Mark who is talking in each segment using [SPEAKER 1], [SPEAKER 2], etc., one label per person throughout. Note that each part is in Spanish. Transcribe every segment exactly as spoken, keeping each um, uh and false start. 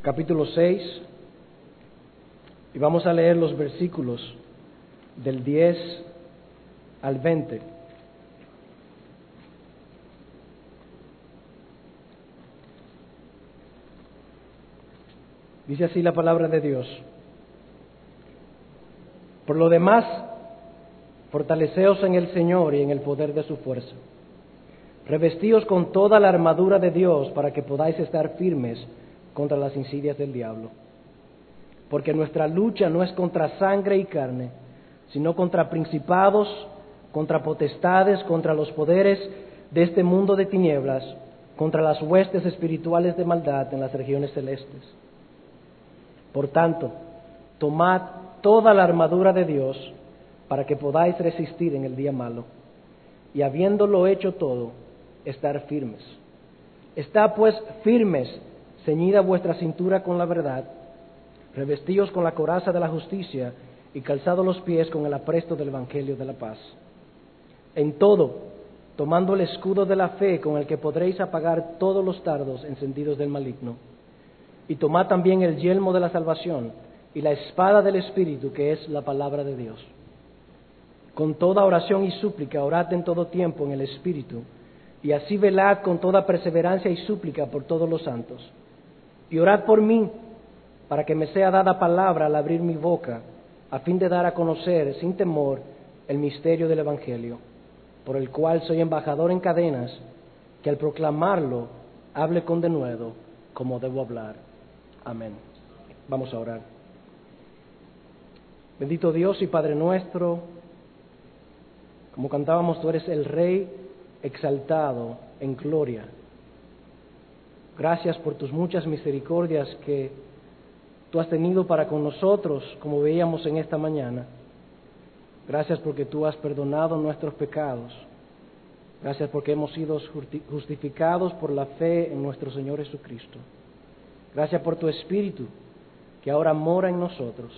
[SPEAKER 1] capítulo seis, y vamos a leer los versículos del diez al veinte. Dice así la palabra de Dios: Por lo demás, fortaleceos en el Señor y en el poder de su fuerza. Revestíos con toda la armadura de Dios para que podáis estar firmes contra las insidias del diablo. Porque nuestra lucha no es contra sangre y carne, sino contra principados, contra potestades, contra los poderes de este mundo de tinieblas, contra las huestes espirituales de maldad en las regiones celestes. Por tanto, tomad toda la armadura de Dios para que podáis resistir en el día malo, y habiéndolo hecho todo, estar firmes. Estad pues firmes, ceñida vuestra cintura con la verdad, revestíos con la coraza de la justicia y calzados los pies con el apresto del evangelio de la paz. En todo, tomando el escudo de la fe con el que podréis apagar todos los dardos encendidos del maligno, y tomad también el yelmo de la salvación y la espada del Espíritu, que es la palabra de Dios. Con toda oración y súplica orad en todo tiempo en el Espíritu, y así velad con toda perseverancia y súplica por todos los santos. Y orad por mí, para que me sea dada palabra al abrir mi boca, a fin de dar a conocer sin temor el misterio del Evangelio, por el cual soy embajador en cadenas, que al proclamarlo hable con denuedo como debo hablar. Amén. Vamos a orar. Bendito Dios y Padre nuestro, como cantábamos, tú eres el Rey exaltado en gloria. Gracias por tus muchas misericordias que tú has tenido para con nosotros, como veíamos en esta mañana. Gracias porque tú has perdonado nuestros pecados. Gracias porque hemos sido justificados por la fe en nuestro Señor Jesucristo. Gracias por tu Espíritu que ahora mora en nosotros.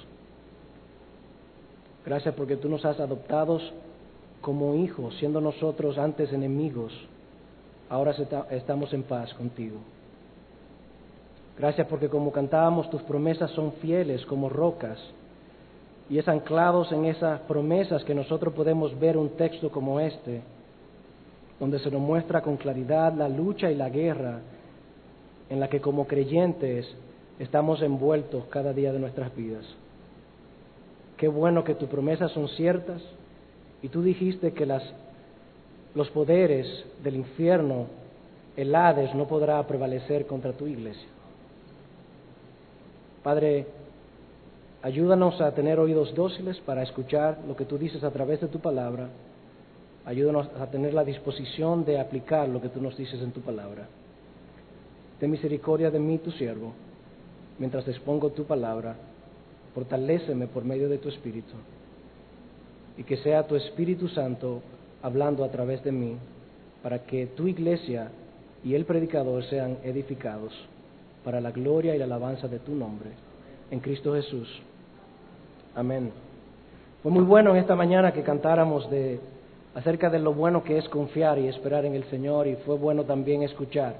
[SPEAKER 1] Gracias porque tú nos has adoptado como hijos, siendo nosotros antes enemigos. Ahora estamos en paz contigo. Gracias porque, como cantábamos, tus promesas son fieles como rocas, y es anclados en esas promesas que nosotros podemos ver un texto como este, donde se nos muestra con claridad la lucha y la guerra en la que como creyentes estamos envueltos cada día de nuestras vidas. Qué bueno que tus promesas son ciertas, y tú dijiste que las, los poderes del infierno, el Hades, no podrá prevalecer contra tu iglesia. Padre, ayúdanos a tener oídos dóciles para escuchar lo que tú dices a través de tu palabra. Ayúdanos a tener la disposición de aplicar lo que tú nos dices en tu palabra. Ten misericordia de mí, tu siervo, mientras expongo tu palabra. Fortaléceme por medio de tu Espíritu, y que sea tu Espíritu Santo hablando a través de mí, para que tu iglesia y el predicador sean edificados para la gloria y la alabanza de tu nombre, en Cristo Jesús. Amén. Fue muy bueno en esta mañana que cantáramos de, acerca de lo bueno que es confiar y esperar en el Señor, y fue bueno también escuchar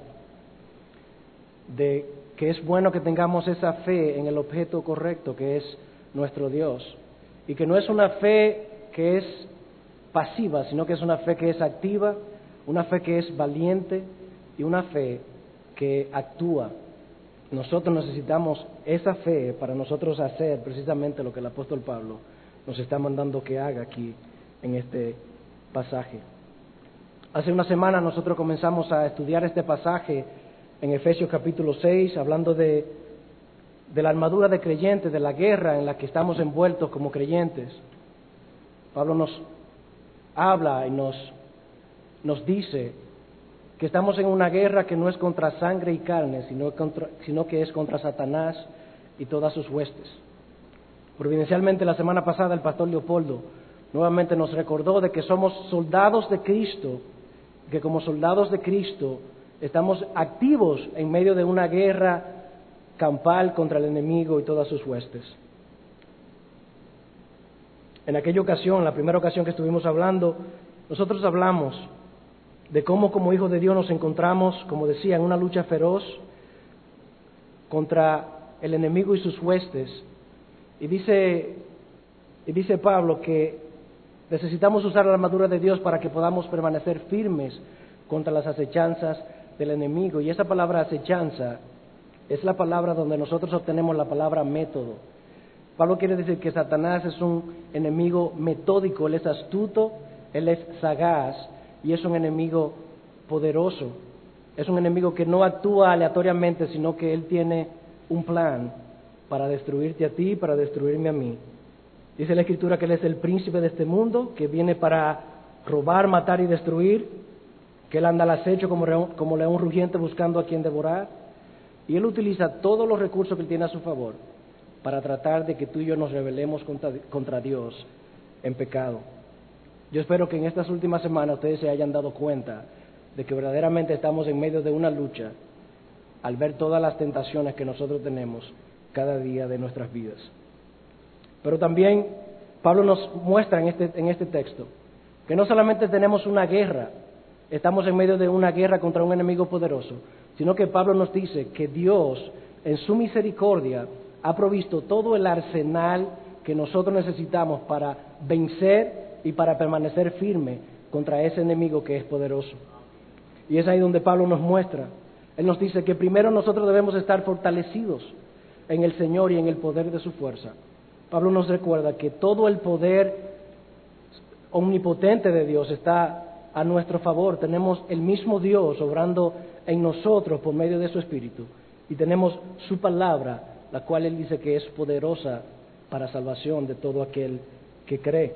[SPEAKER 1] de que es bueno que tengamos esa fe en el objeto correcto, que es nuestro Dios, y que no es una fe que es pasiva, sino que es una fe que es activa, una fe que es valiente y una fe que actúa. Nosotros necesitamos esa fe para nosotros hacer precisamente lo que el apóstol Pablo nos está mandando que haga aquí en este pasaje. Hace una semana nosotros comenzamos a estudiar este pasaje en Efesios capítulo seis, hablando de, de la armadura de creyentes, de la guerra en la que estamos envueltos como creyentes. Pablo nos habla y nos, nos dice que estamos en una guerra que no es contra sangre y carne, sino, contra, sino que es contra Satanás y todas sus huestes. Providencialmente, la semana pasada el pastor Leopoldo nuevamente nos recordó de que somos soldados de Cristo, que como soldados de Cristo estamos activos en medio de una guerra campal contra el enemigo y todas sus huestes. En aquella ocasión, la primera ocasión que estuvimos hablando, nosotros hablamos de cómo como hijos de Dios nos encontramos, como decía, en una lucha feroz contra el enemigo y sus huestes. Y dice, y dice Pablo que necesitamos usar la armadura de Dios para que podamos permanecer firmes contra las acechanzas del enemigo. Y esa palabra acechanza es la palabra donde nosotros obtenemos la palabra método. Pablo quiere decir que Satanás es un enemigo metódico, él es astuto, él es sagaz y es un enemigo poderoso. Es un enemigo que no actúa aleatoriamente, sino que él tiene un plan para destruirte a ti, para destruirme a mí. Dice la Escritura que él es el príncipe de este mundo, que viene para robar, matar y destruir, que él anda al acecho como león, como león rugiente buscando a quien devorar. Y él utiliza todos los recursos que él tiene a su favor para tratar de que tú y yo nos rebelemos contra, contra Dios en pecado. Yo espero que en estas últimas semanas ustedes se hayan dado cuenta de que verdaderamente estamos en medio de una lucha al ver todas las tentaciones que nosotros tenemos cada día de nuestras vidas. Pero también Pablo nos muestra en este, en este texto que no solamente tenemos una guerra, estamos en medio de una guerra contra un enemigo poderoso, sino que Pablo nos dice que Dios, en su misericordia, ha provisto todo el arsenal que nosotros necesitamos para vencer y para permanecer firme contra ese enemigo que es poderoso. Y es ahí donde Pablo nos muestra. Él nos dice que primero nosotros debemos estar fortalecidos en el Señor y en el poder de su fuerza. Pablo nos recuerda que todo el poder omnipotente de Dios está a nuestro favor. Tenemos el mismo Dios obrando en nosotros por medio de su Espíritu. Y tenemos su palabra, la cual Él dice que es poderosa para salvación de todo aquel que cree.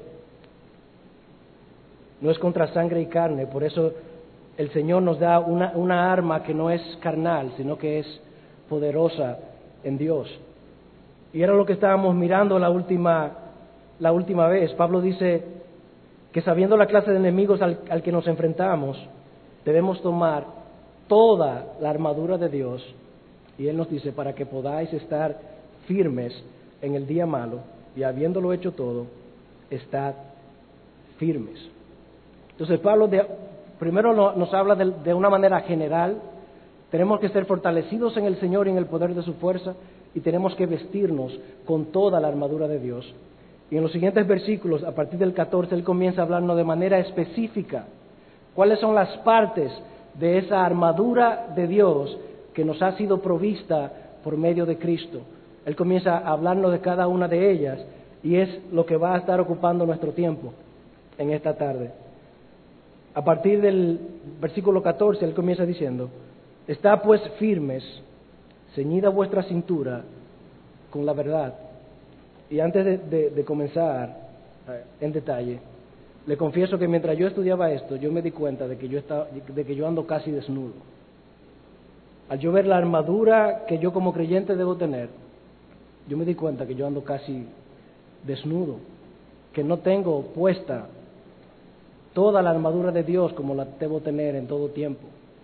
[SPEAKER 1] No es contra sangre y carne, por eso el Señor nos da una, una arma que no es carnal, sino que es poderosa en Dios. Y era lo que estábamos mirando la última, la última vez. Pablo dice que sabiendo la clase de enemigos al, al que nos enfrentamos, debemos tomar toda la armadura de Dios. Y Él nos dice, para que podáis estar firmes en el día malo, y habiéndolo hecho todo, estad firmes. Entonces Pablo de, primero no, nos habla de, de una manera general. Tenemos que ser fortalecidos en el Señor y en el poder de su fuerza, y tenemos que vestirnos con toda la armadura de Dios. Y en los siguientes versículos, a partir del catorce, Él comienza a hablarnos de manera específica cuáles son las partes de esa armadura de Dios que nos ha sido provista por medio de Cristo. Él comienza a hablarnos de cada una de ellas, y es lo que va a estar ocupando nuestro tiempo en esta tarde. A partir del versículo catorce, Él comienza diciendo: «Estad pues firmes, ceñida vuestra cintura con la verdad». Y antes de, de, de comenzar en detalle, le confieso que mientras yo estudiaba esto, yo me di cuenta de que yo, estaba, de que yo ando casi desnudo. Al yo ver la armadura que yo como creyente debo tener, yo me di cuenta que yo ando casi desnudo, que no tengo puesta toda la armadura de Dios como la debo tener en todo tiempo.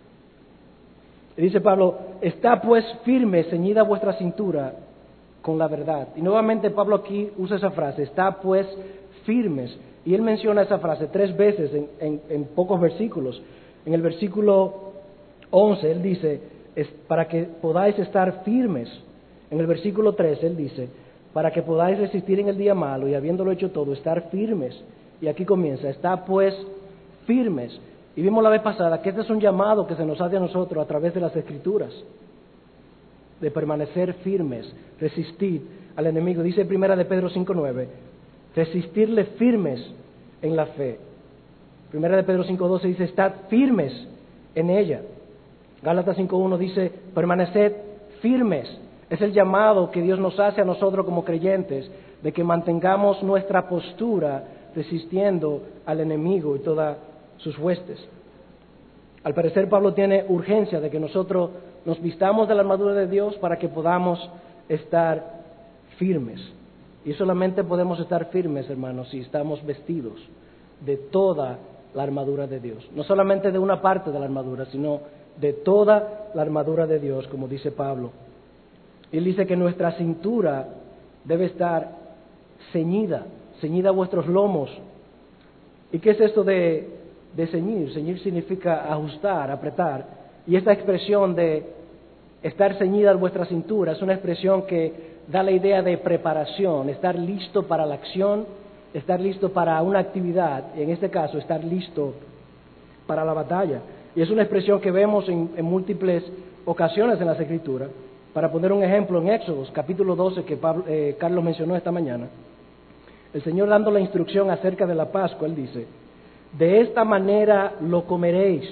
[SPEAKER 1] Y dice Pablo: «Está pues firme, ceñida vuestra cintura con la verdad». Y nuevamente Pablo aquí usa esa frase, «está pues firmes». Y él menciona esa frase tres veces en, en, en pocos versículos. En el versículo once él dice, es para que podáis estar firmes. En el versículo trece él dice, para que podáis resistir en el día malo, y habiéndolo hecho todo, estar firmes. Y aquí comienza, está pues firmes. Y vimos la vez pasada que este es un llamado que se nos hace a nosotros a través de las Escrituras, de permanecer firmes, resistir al enemigo. Dice primera de Pedro cinco nueve, resistirle firmes en la fe. Primera de Pedro cinco doce dice, estad firmes en ella. Gálatas cinco uno dice, permaneced firmes. Es el llamado que Dios nos hace a nosotros como creyentes, de que mantengamos nuestra postura resistiendo al enemigo y todas sus huestes. Al parecer Pablo tiene urgencia de que nosotros nos vistamos de la armadura de Dios para que podamos estar firmes. Y solamente podemos estar firmes, hermanos, si estamos vestidos de toda la armadura de Dios. No solamente de una parte de la armadura, sino de toda la armadura de Dios, como dice Pablo. Y él dice que nuestra cintura debe estar ceñida, ceñida a vuestros lomos. ¿Y qué es esto de, de ceñir? Ceñir significa ajustar, apretar. Y esta expresión de estar ceñida a vuestra cintura, es una expresión que da la idea de preparación, estar listo para la acción, estar listo para una actividad, y en este caso estar listo para la batalla. Y es una expresión que vemos en, en múltiples ocasiones en las Escrituras. Para poner un ejemplo, en Éxodos, capítulo doce, que Pablo, eh, Carlos mencionó esta mañana, el Señor dando la instrucción acerca de la Pascua, Él dice, de esta manera lo comeréis,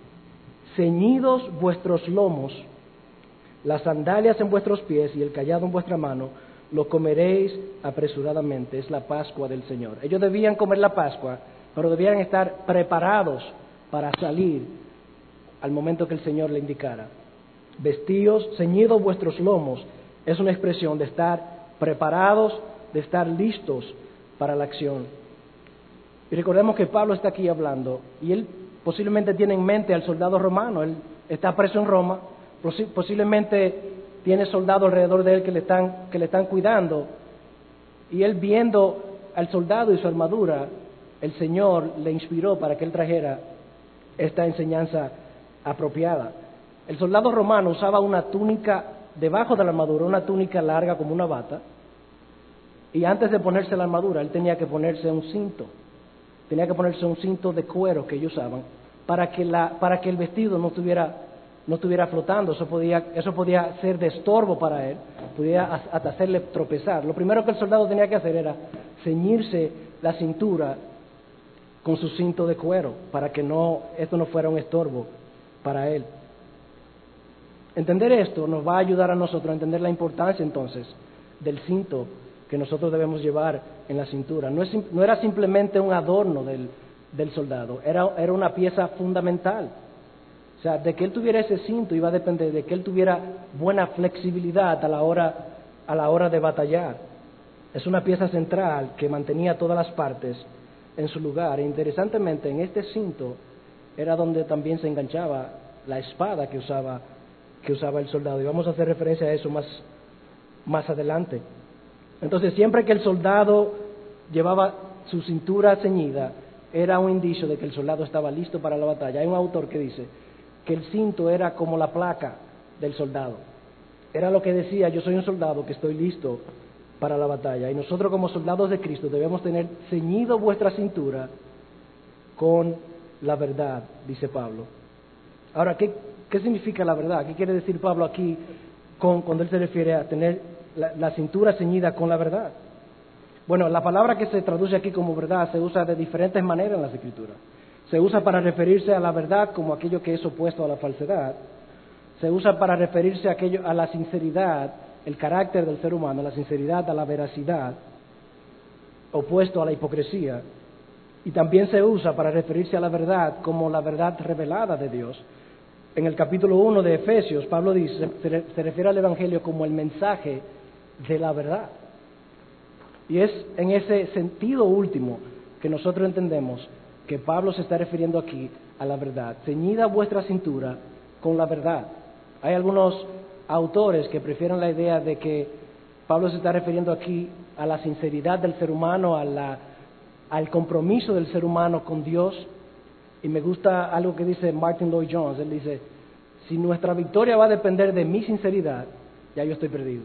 [SPEAKER 1] ceñidos vuestros lomos, las sandalias en vuestros pies y el cayado en vuestra mano, lo comeréis apresuradamente. Es la Pascua del Señor. Ellos debían comer la Pascua, pero debían estar preparados para salir al momento que el Señor le indicara. Vestíos, ceñidos vuestros lomos, es una expresión de estar preparados, de estar listos para la acción. Y recordemos que Pablo está aquí hablando, y él posiblemente tiene en mente al soldado romano. Él está preso en Roma, posiblemente tiene soldados alrededor de él que le están, que le están cuidando, y él viendo al soldado y su armadura, el Señor le inspiró para que él trajera esta enseñanza apropiada. El soldado romano usaba una túnica debajo de la armadura, una túnica larga como una bata, y antes de ponerse la armadura, él tenía que ponerse un cinto, tenía que ponerse un cinto de cuero que ellos usaban, para que, la, para que el vestido no estuviera, no estuviera flotando. Eso podía, eso podía ser de estorbo para él, podía hasta hacerle tropezar. Lo primero que el soldado tenía que hacer era ceñirse la cintura con su cinto de cuero, para que no, esto no fuera un estorbo para él. Entender esto nos va a ayudar a nosotros a entender la importancia entonces del cinto que nosotros debemos llevar en la cintura. No, es, no era simplemente un adorno del, del soldado, era, era una pieza fundamental. O sea, de que él tuviera ese cinto iba a depender de que él tuviera buena flexibilidad a la hora, a la hora de batallar. Es una pieza central que mantenía todas las partes en su lugar. E interesantemente, en este cinto era donde también se enganchaba la espada que usaba, que usaba el soldado. Y vamos a hacer referencia a eso más, más adelante. Entonces, siempre que el soldado llevaba su cintura ceñida, era un indicio de que el soldado estaba listo para la batalla. Hay un autor que dice que el cinto era como la placa del soldado. Era lo que decía, yo soy un soldado que estoy listo para la batalla. Y nosotros como soldados de Cristo debemos tener ceñido vuestra cintura con la verdad, dice Pablo. Ahora, ¿qué, qué significa la verdad? ¿Qué quiere decir Pablo aquí con, cuando él se refiere a tener la, la cintura ceñida con la verdad? Bueno, la palabra que se traduce aquí como verdad se usa de diferentes maneras en las Escrituras. Se usa para referirse a la verdad como aquello que es opuesto a la falsedad. Se usa para referirse a, aquello, a la sinceridad, el carácter del ser humano, la sinceridad, a la veracidad, opuesto a la hipocresía. Y también se usa para referirse a la verdad como la verdad revelada de Dios. En el capítulo uno de Efesios, Pablo dice, se, se refiere al Evangelio como el mensaje de la verdad. Y es en ese sentido último que nosotros entendemos que Pablo se está refiriendo aquí a la verdad. Ceñida vuestra cintura con la verdad. Hay algunos autores que prefieren la idea de que Pablo se está refiriendo aquí a la sinceridad del ser humano, a la, al compromiso del ser humano con Dios. Y me gusta algo que dice Martin Lloyd Jones. Él dice, si nuestra victoria va a depender de mi sinceridad, ya yo estoy perdido.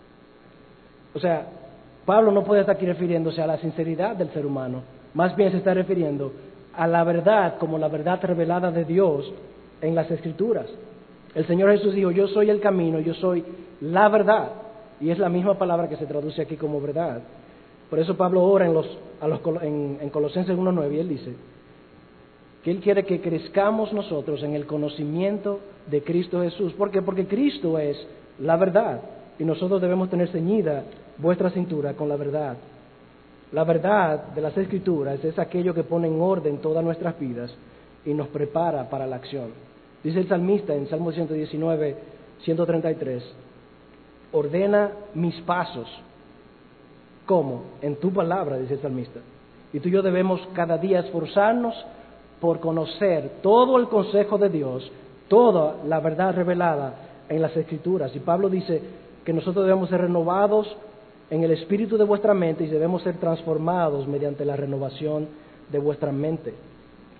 [SPEAKER 1] O sea, Pablo no puede estar aquí refiriéndose a la sinceridad del ser humano, más bien se está refiriendo a la verdad como la verdad revelada de Dios en las Escrituras. El Señor Jesús dijo, yo soy el camino, yo soy la verdad, y es la misma palabra que se traduce aquí como verdad. Por eso Pablo ora en, los, a los, en, en Colosenses uno nueve y él dice que él quiere que crezcamos nosotros en el conocimiento de Cristo Jesús. ¿Por qué? Porque Cristo es la verdad y nosotros debemos tener ceñida vuestra cintura con la verdad. La verdad de las Escrituras es aquello que pone en orden todas nuestras vidas y nos prepara para la acción. Dice el salmista en Salmo ciento diecinueve, ciento treinta y tres, ordena mis pasos. ¿Cómo? En tu palabra, dice el salmista. Y tú y yo debemos cada día esforzarnos por conocer todo el consejo de Dios, toda la verdad revelada en las Escrituras. Y Pablo dice que nosotros debemos ser renovados en el espíritu de vuestra mente y debemos ser transformados mediante la renovación de vuestra mente.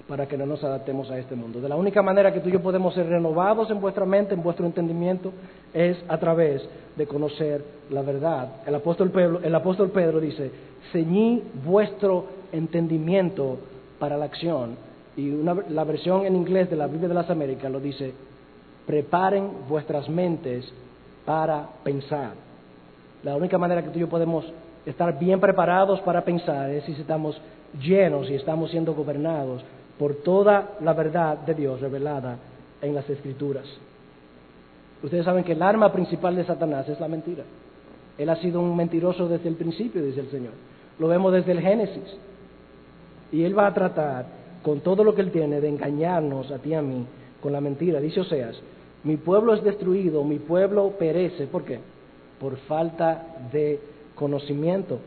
[SPEAKER 1] para que no nos adaptemos a este mundo. De la única manera que tú y yo podemos ser renovados en vuestra mente, en vuestro entendimiento, es a través de conocer la verdad. El apóstol Pedro, el apóstol Pedro dice, ceñid vuestro entendimiento para la acción. Y una, la versión en inglés de la Biblia de las Américas lo dice, preparen vuestras mentes para pensar. La única manera que tú y yo podemos estar bien preparados para pensar es si estamos llenos y estamos siendo gobernados por toda la verdad de Dios revelada en las Escrituras. Ustedes saben que el arma principal de Satanás es la mentira. Él ha sido un mentiroso desde el principio, dice el Señor. Lo vemos desde el Génesis. Y él va a tratar con todo lo que él tiene de engañarnos a ti y a mí con la mentira. Dice Oseas, mi pueblo es destruido, mi pueblo perece. ¿Por qué? Por falta de conocimiento.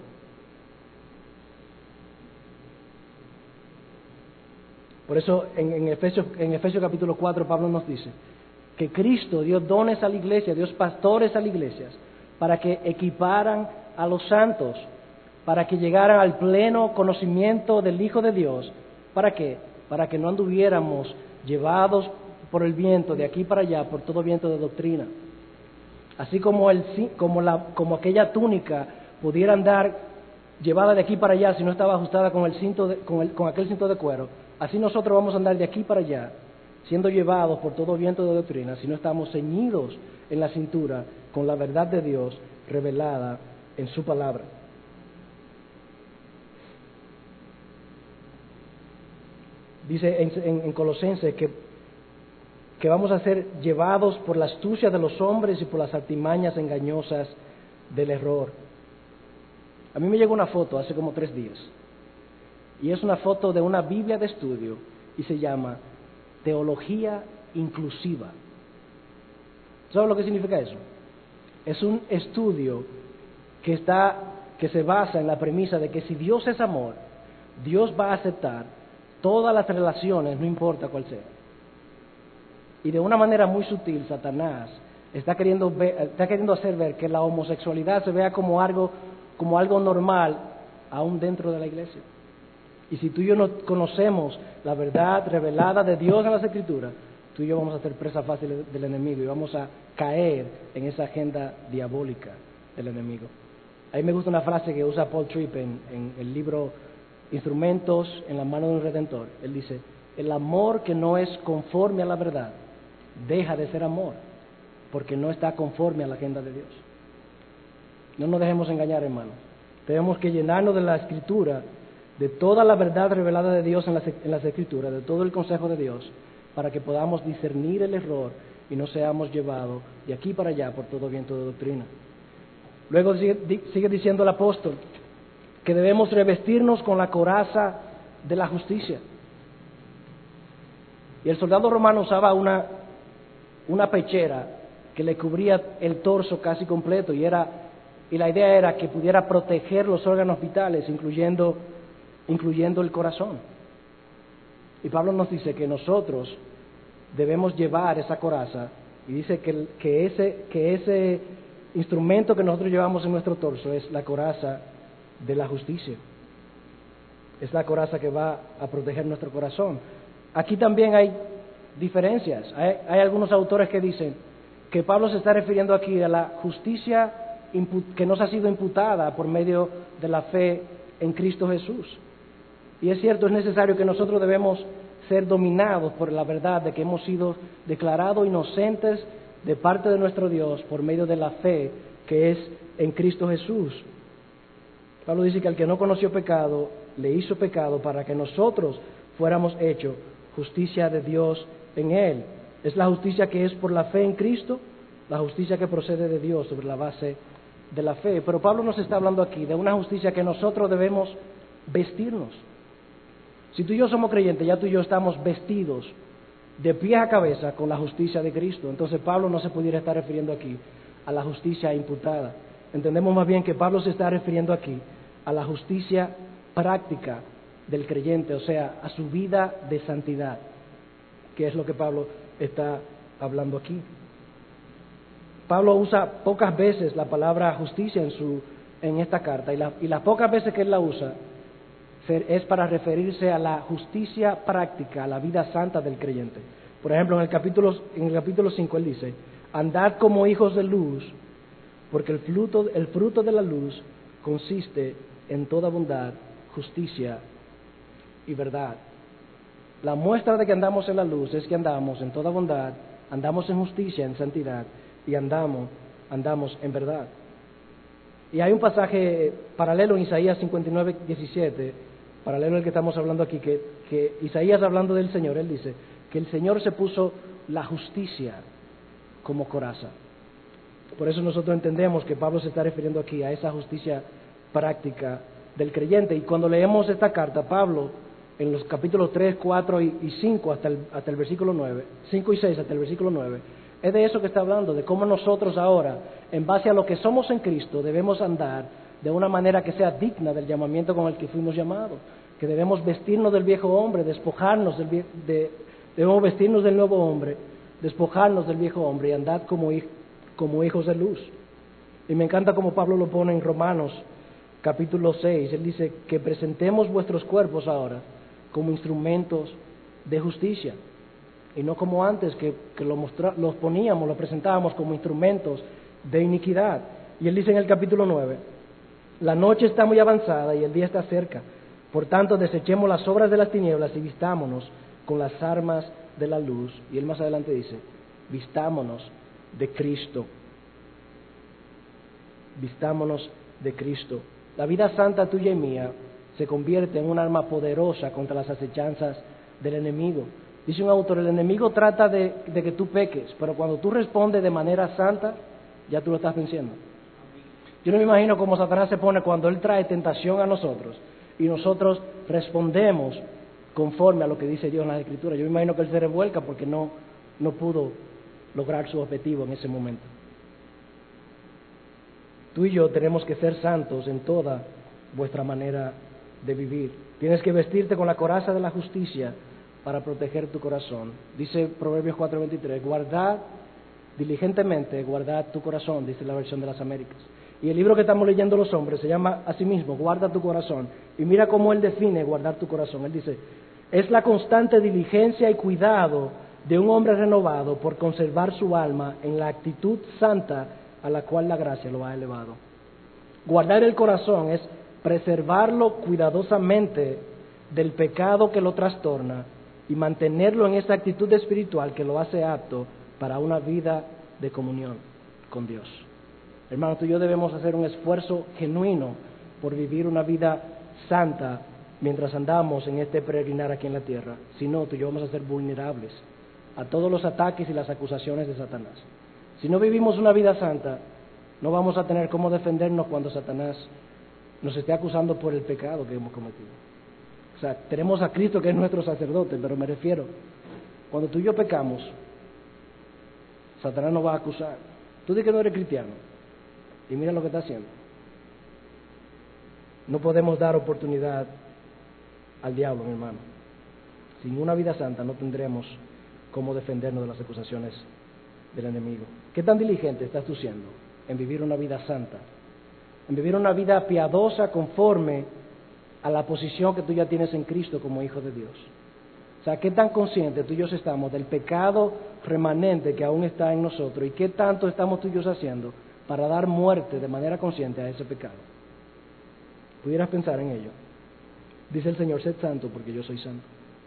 [SPEAKER 1] Por eso en, en, Efesios, en Efesios capítulo cuatro Pablo nos dice que Cristo dio dones a la iglesia, dio pastores a las iglesias para que equiparan a los santos, para que llegaran al pleno conocimiento del Hijo de Dios. ¿Para qué? Para que no anduviéramos llevados por el viento de aquí para allá, por todo viento de doctrina. Así como, el, como, la, como aquella túnica pudiera andar llevada de aquí para allá si no estaba ajustada con, el cinto de, con, el, con aquel cinto de cuero, así nosotros vamos a andar de aquí para allá, siendo llevados por todo viento de doctrina, si no estamos ceñidos en la cintura con la verdad de Dios revelada en su palabra. Dice en, en, en Colosenses que, que vamos a ser llevados por la astucia de los hombres y por las artimañas engañosas del error. A mí me llegó una foto hace como tres días, y es una foto de una Biblia de estudio, y se llama Teología Inclusiva. ¿Sabes lo que significa eso? Es un estudio que, está, que se basa en la premisa de que si Dios es amor, Dios va a aceptar todas las relaciones, no importa cuál sea. Y de una manera muy sutil, Satanás está queriendo, ver, está queriendo hacer ver que la homosexualidad se vea como algo, como algo normal, aún dentro de la iglesia. Y si tú y yo no conocemos la verdad revelada de Dios en las Escrituras, tú y yo vamos a ser presa fácil del enemigo y vamos a caer en esa agenda diabólica del enemigo. A mí me gusta una frase que usa Paul Tripp en, en el libro Instrumentos en la mano de un redentor. Él dice, el amor que no es conforme a la verdad deja de ser amor, porque no está conforme a la agenda de Dios. No nos dejemos engañar, hermanos. Tenemos que llenarnos de la Escritura, de toda la verdad revelada de Dios en las, en las Escrituras, de todo el consejo de Dios, para que podamos discernir el error y no seamos llevados de aquí para allá por todo viento de doctrina. Luego sigue, sigue diciendo el apóstol que debemos revestirnos con la coraza de la justicia. Y el soldado romano usaba una, una pechera que le cubría el torso casi completo, y, era, y la idea era que pudiera proteger los órganos vitales, incluyendo, incluyendo el corazón. Y Pablo nos dice que nosotros debemos llevar esa coraza, y dice que, que, ese, que ese instrumento que nosotros llevamos en nuestro torso es la coraza de la justicia. Es la coraza que va a proteger nuestro corazón. Aquí también hay diferencias. Hay, hay algunos autores que dicen que Pablo se está refiriendo aquí a la justicia que nos ha sido imputada por medio de la fe en Cristo Jesús. Y es cierto, es necesario que nosotros debemos ser dominados por la verdad de que hemos sido declarados inocentes de parte de nuestro Dios por medio de la fe que es en Cristo Jesús. Pablo dice que al que no conoció pecado, le hizo pecado para que nosotros fuéramos hechos justicia de Dios en Él. Es la justicia que es por la fe en Cristo, la justicia que procede de Dios sobre la base de la fe. Pero Pablo nos está hablando aquí de una justicia que nosotros debemos vestirnos. Si tú y yo somos creyentes, ya tú y yo estamos vestidos de pies a cabeza con la justicia de Cristo. Entonces Pablo no se pudiera estar refiriendo aquí a la justicia imputada. Entendemos más bien que Pablo se está refiriendo aquí a la justicia práctica del creyente, o sea, a su vida de santidad, que es lo que Pablo está hablando aquí. Pablo usa pocas veces la palabra justicia en, su, en esta carta, y, la, y las pocas veces que él la usa, es para referirse a la justicia práctica, a la vida santa del creyente. Por ejemplo, en el capítulo, en el capítulo cinco él dice, andad como hijos de luz, porque el fruto, el fruto de la luz consiste en toda bondad, justicia y verdad. La muestra de que andamos en la luz es que andamos en toda bondad, andamos en justicia, en santidad y andamos, andamos en verdad. Y hay un pasaje paralelo en Isaías cincuenta y nueve, diecisiete, paralelo al que estamos hablando aquí, que, que Isaías hablando del Señor, él dice que el Señor se puso la justicia como coraza. Por eso nosotros entendemos que Pablo se está refiriendo aquí a esa justicia práctica del creyente. Y cuando leemos esta carta, Pablo, en los capítulos tres, cuatro y cinco hasta el, hasta el versículo nueve, cinco y seis hasta el versículo nueve, es de eso que está hablando, de cómo nosotros ahora, en base a lo que somos en Cristo, debemos andar de una manera que sea digna del llamamiento con el que fuimos llamados, que debemos vestirnos del viejo hombre, despojarnos del vie- de, debemos vestirnos del nuevo hombre, despojarnos del viejo hombre y andar como, hij- como hijos de luz. Y me encanta como Pablo lo pone en Romanos capítulo seis, él dice que presentemos vuestros cuerpos ahora como instrumentos de justicia. Y no como antes, que, que lo mostra, los poníamos, los presentábamos como instrumentos de iniquidad. Y él dice en el capítulo nueve, la noche está muy avanzada y el día está cerca. Por tanto, desechemos las obras de las tinieblas y vistámonos con las armas de la luz. Y él más adelante dice, vistámonos de Cristo. Vistámonos de Cristo. La vida santa tuya y mía se convierte en un arma poderosa contra las acechanzas del enemigo. Dice un autor, el enemigo trata de, de que tú peques, pero cuando tú respondes de manera santa, ya tú lo estás venciendo. Yo no me imagino cómo Satanás se pone cuando él trae tentación a nosotros y nosotros respondemos conforme a lo que dice Dios en las Escrituras. Yo me imagino que él se revuelca porque no, no pudo lograr su objetivo en ese momento. Tú y yo tenemos que ser santos en toda vuestra manera de vivir. Tienes que vestirte con la coraza de la justicia para proteger tu corazón. Dice Proverbios cuatro veintitrés, guardad diligentemente, guardad tu corazón, dice la versión de las Américas. Y el libro que estamos leyendo los hombres se llama así mismo, guarda tu corazón. Y mira cómo él define guardar tu corazón. Él dice, es la constante diligencia y cuidado de un hombre renovado por conservar su alma en la actitud santa a la cual la gracia lo ha elevado. Guardar el corazón es preservarlo cuidadosamente del pecado que lo trastorna y mantenerlo en esa actitud espiritual que lo hace apto para una vida de comunión con Dios. Hermano, tú y yo debemos hacer un esfuerzo genuino por vivir una vida santa mientras andamos en este peregrinar aquí en la tierra. Si no, tú y yo vamos a ser vulnerables a todos los ataques y las acusaciones de Satanás. Si no vivimos una vida santa, no vamos a tener cómo defendernos cuando Satanás nos esté acusando por el pecado que hemos cometido. O sea, tenemos a Cristo que es nuestro sacerdote, pero me refiero, cuando tú y yo pecamos, Satanás nos va a acusar. Tú dices que no eres cristiano, y mira lo que está haciendo. No podemos dar oportunidad al diablo, mi hermano. Sin una vida santa no tendremos cómo defendernos de las acusaciones del enemigo. ¿Qué tan diligente estás tú siendo en vivir una vida santa? En vivir una vida piadosa conforme a la posición que tú ya tienes en Cristo como hijo de Dios. O sea, ¿qué tan conscientes tú y yo estamos del pecado remanente que aún está en nosotros y qué tanto estamos tú y yo haciendo para dar muerte de manera consciente a ese pecado? ¿Pudieras pensar en ello? Dice el Señor, sed santo porque yo soy santo.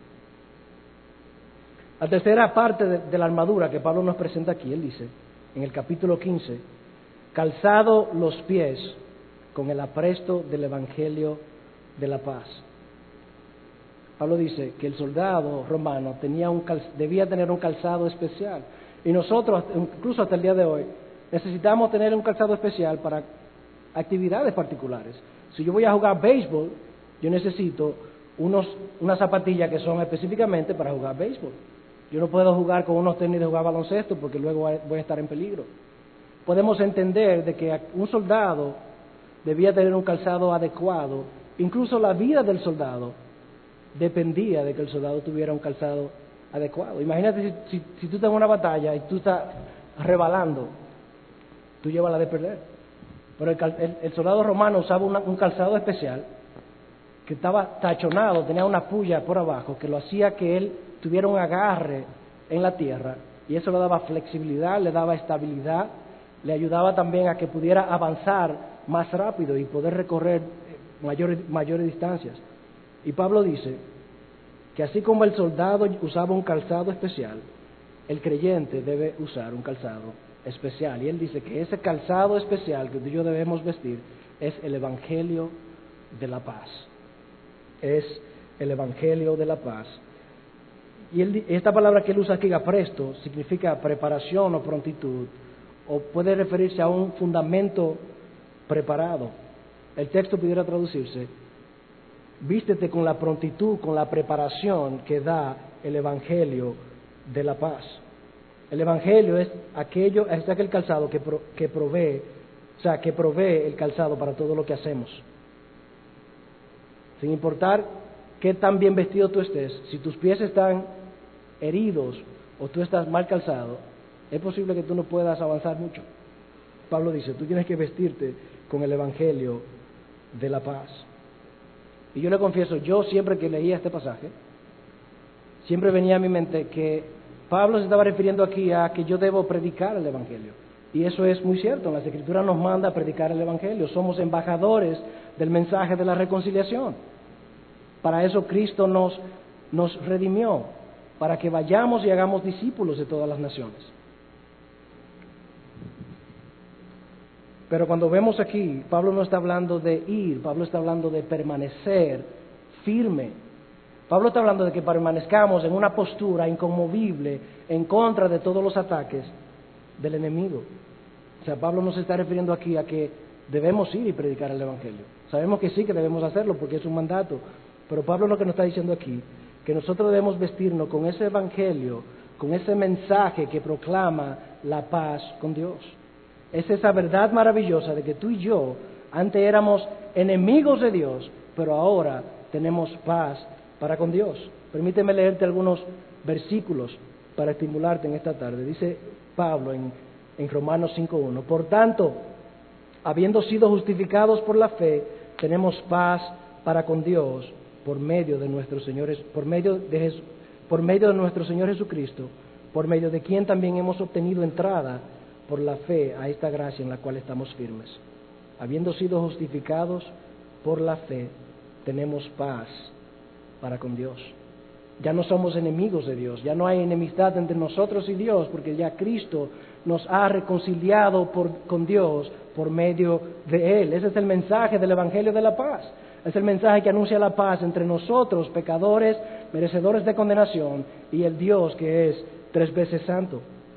[SPEAKER 1] La tercera parte de, de la armadura que Pablo nos presenta aquí, él dice, en el capítulo quince, calzado los pies con el apresto del Evangelio de la paz. Pablo dice que el soldado romano tenía un cal, debía tener un calzado especial. Y nosotros, incluso hasta el día de hoy, necesitamos tener un calzado especial para actividades particulares. Si yo voy a jugar béisbol, yo necesito unos, unas zapatillas que son específicamente para jugar béisbol. Yo no puedo jugar con unos tenis de jugar baloncesto porque luego voy a estar en peligro. Podemos entender de que un soldado debía tener un calzado adecuado. Incluso la vida del soldado dependía de que el soldado tuviera un calzado adecuado. Imagínate si, si, si tú estás en una batalla y tú estás rebalando, tú llevas la de perder. Pero el, el, el soldado romano usaba una, un calzado especial que estaba tachonado, tenía una puya por abajo, que lo hacía que él tuviera un agarre en la tierra, y eso le daba flexibilidad, le daba estabilidad, le ayudaba también a que pudiera avanzar más rápido y poder recorrer mayores, mayores distancias. Y Pablo dice que así como el soldado usaba un calzado especial, el creyente debe usar un calzado especial. Y él dice que ese calzado especial que tú y yo debemos vestir es el Evangelio de la paz. Es el Evangelio de la paz. Y él, esta palabra que él usa aquí, apresto, significa preparación o prontitud, o puede referirse a un fundamento preparado. El texto pudiera traducirse: vístete con la prontitud, con la preparación que da el Evangelio de la paz. El Evangelio es aquello, es aquel calzado que, pro, que provee, o sea, que provee el calzado para todo lo que hacemos. Sin importar qué tan bien vestido tú estés, si tus pies están heridos o tú estás mal calzado, es posible que tú no puedas avanzar mucho. Pablo dice, tú tienes que vestirte con el Evangelio de la paz. Y yo le confieso, yo siempre que leía este pasaje, siempre venía a mi mente que Pablo se estaba refiriendo aquí a que yo debo predicar el Evangelio. Y eso es muy cierto, en las Escrituras nos manda a predicar el Evangelio. Somos embajadores del mensaje de la reconciliación. Para eso Cristo nos, nos redimió, para que vayamos y hagamos discípulos de todas las naciones. Pero cuando vemos aquí, Pablo no está hablando de ir, Pablo está hablando de permanecer firme. Pablo está hablando de que permanezcamos en una postura inconmovible en contra de todos los ataques del enemigo. O sea, Pablo no se está refiriendo aquí a que debemos ir y predicar el Evangelio. Sabemos que sí, que debemos hacerlo porque es un mandato. Pero Pablo lo que nos está diciendo aquí, que nosotros debemos vestirnos con ese Evangelio, con ese mensaje que proclama la paz con Dios. Es esa verdad maravillosa de que tú y yo antes éramos enemigos de Dios, pero ahora tenemos paz para con Dios. Permíteme leerte algunos versículos para estimularte en esta tarde. Dice Pablo en, en Romanos cinco uno, por tanto, habiendo sido justificados por la fe, tenemos paz para con Dios por medio de nuestro Señor, por medio de, Jesús, por medio de nuestro Señor Jesucristo, por medio de quien también hemos obtenido entrada por la fe a esta gracia en la cual estamos firmes. Habiendo sido justificados por la fe, tenemos paz para con Dios. Ya no somos enemigos de Dios, ya no hay enemistad entre nosotros y Dios, porque ya Cristo nos ha reconciliado por, con Dios por medio de Él. Ese es el mensaje del Evangelio de la paz. Es el mensaje que anuncia la paz entre nosotros, pecadores, merecedores de condenación, y el Dios que es tres veces santo.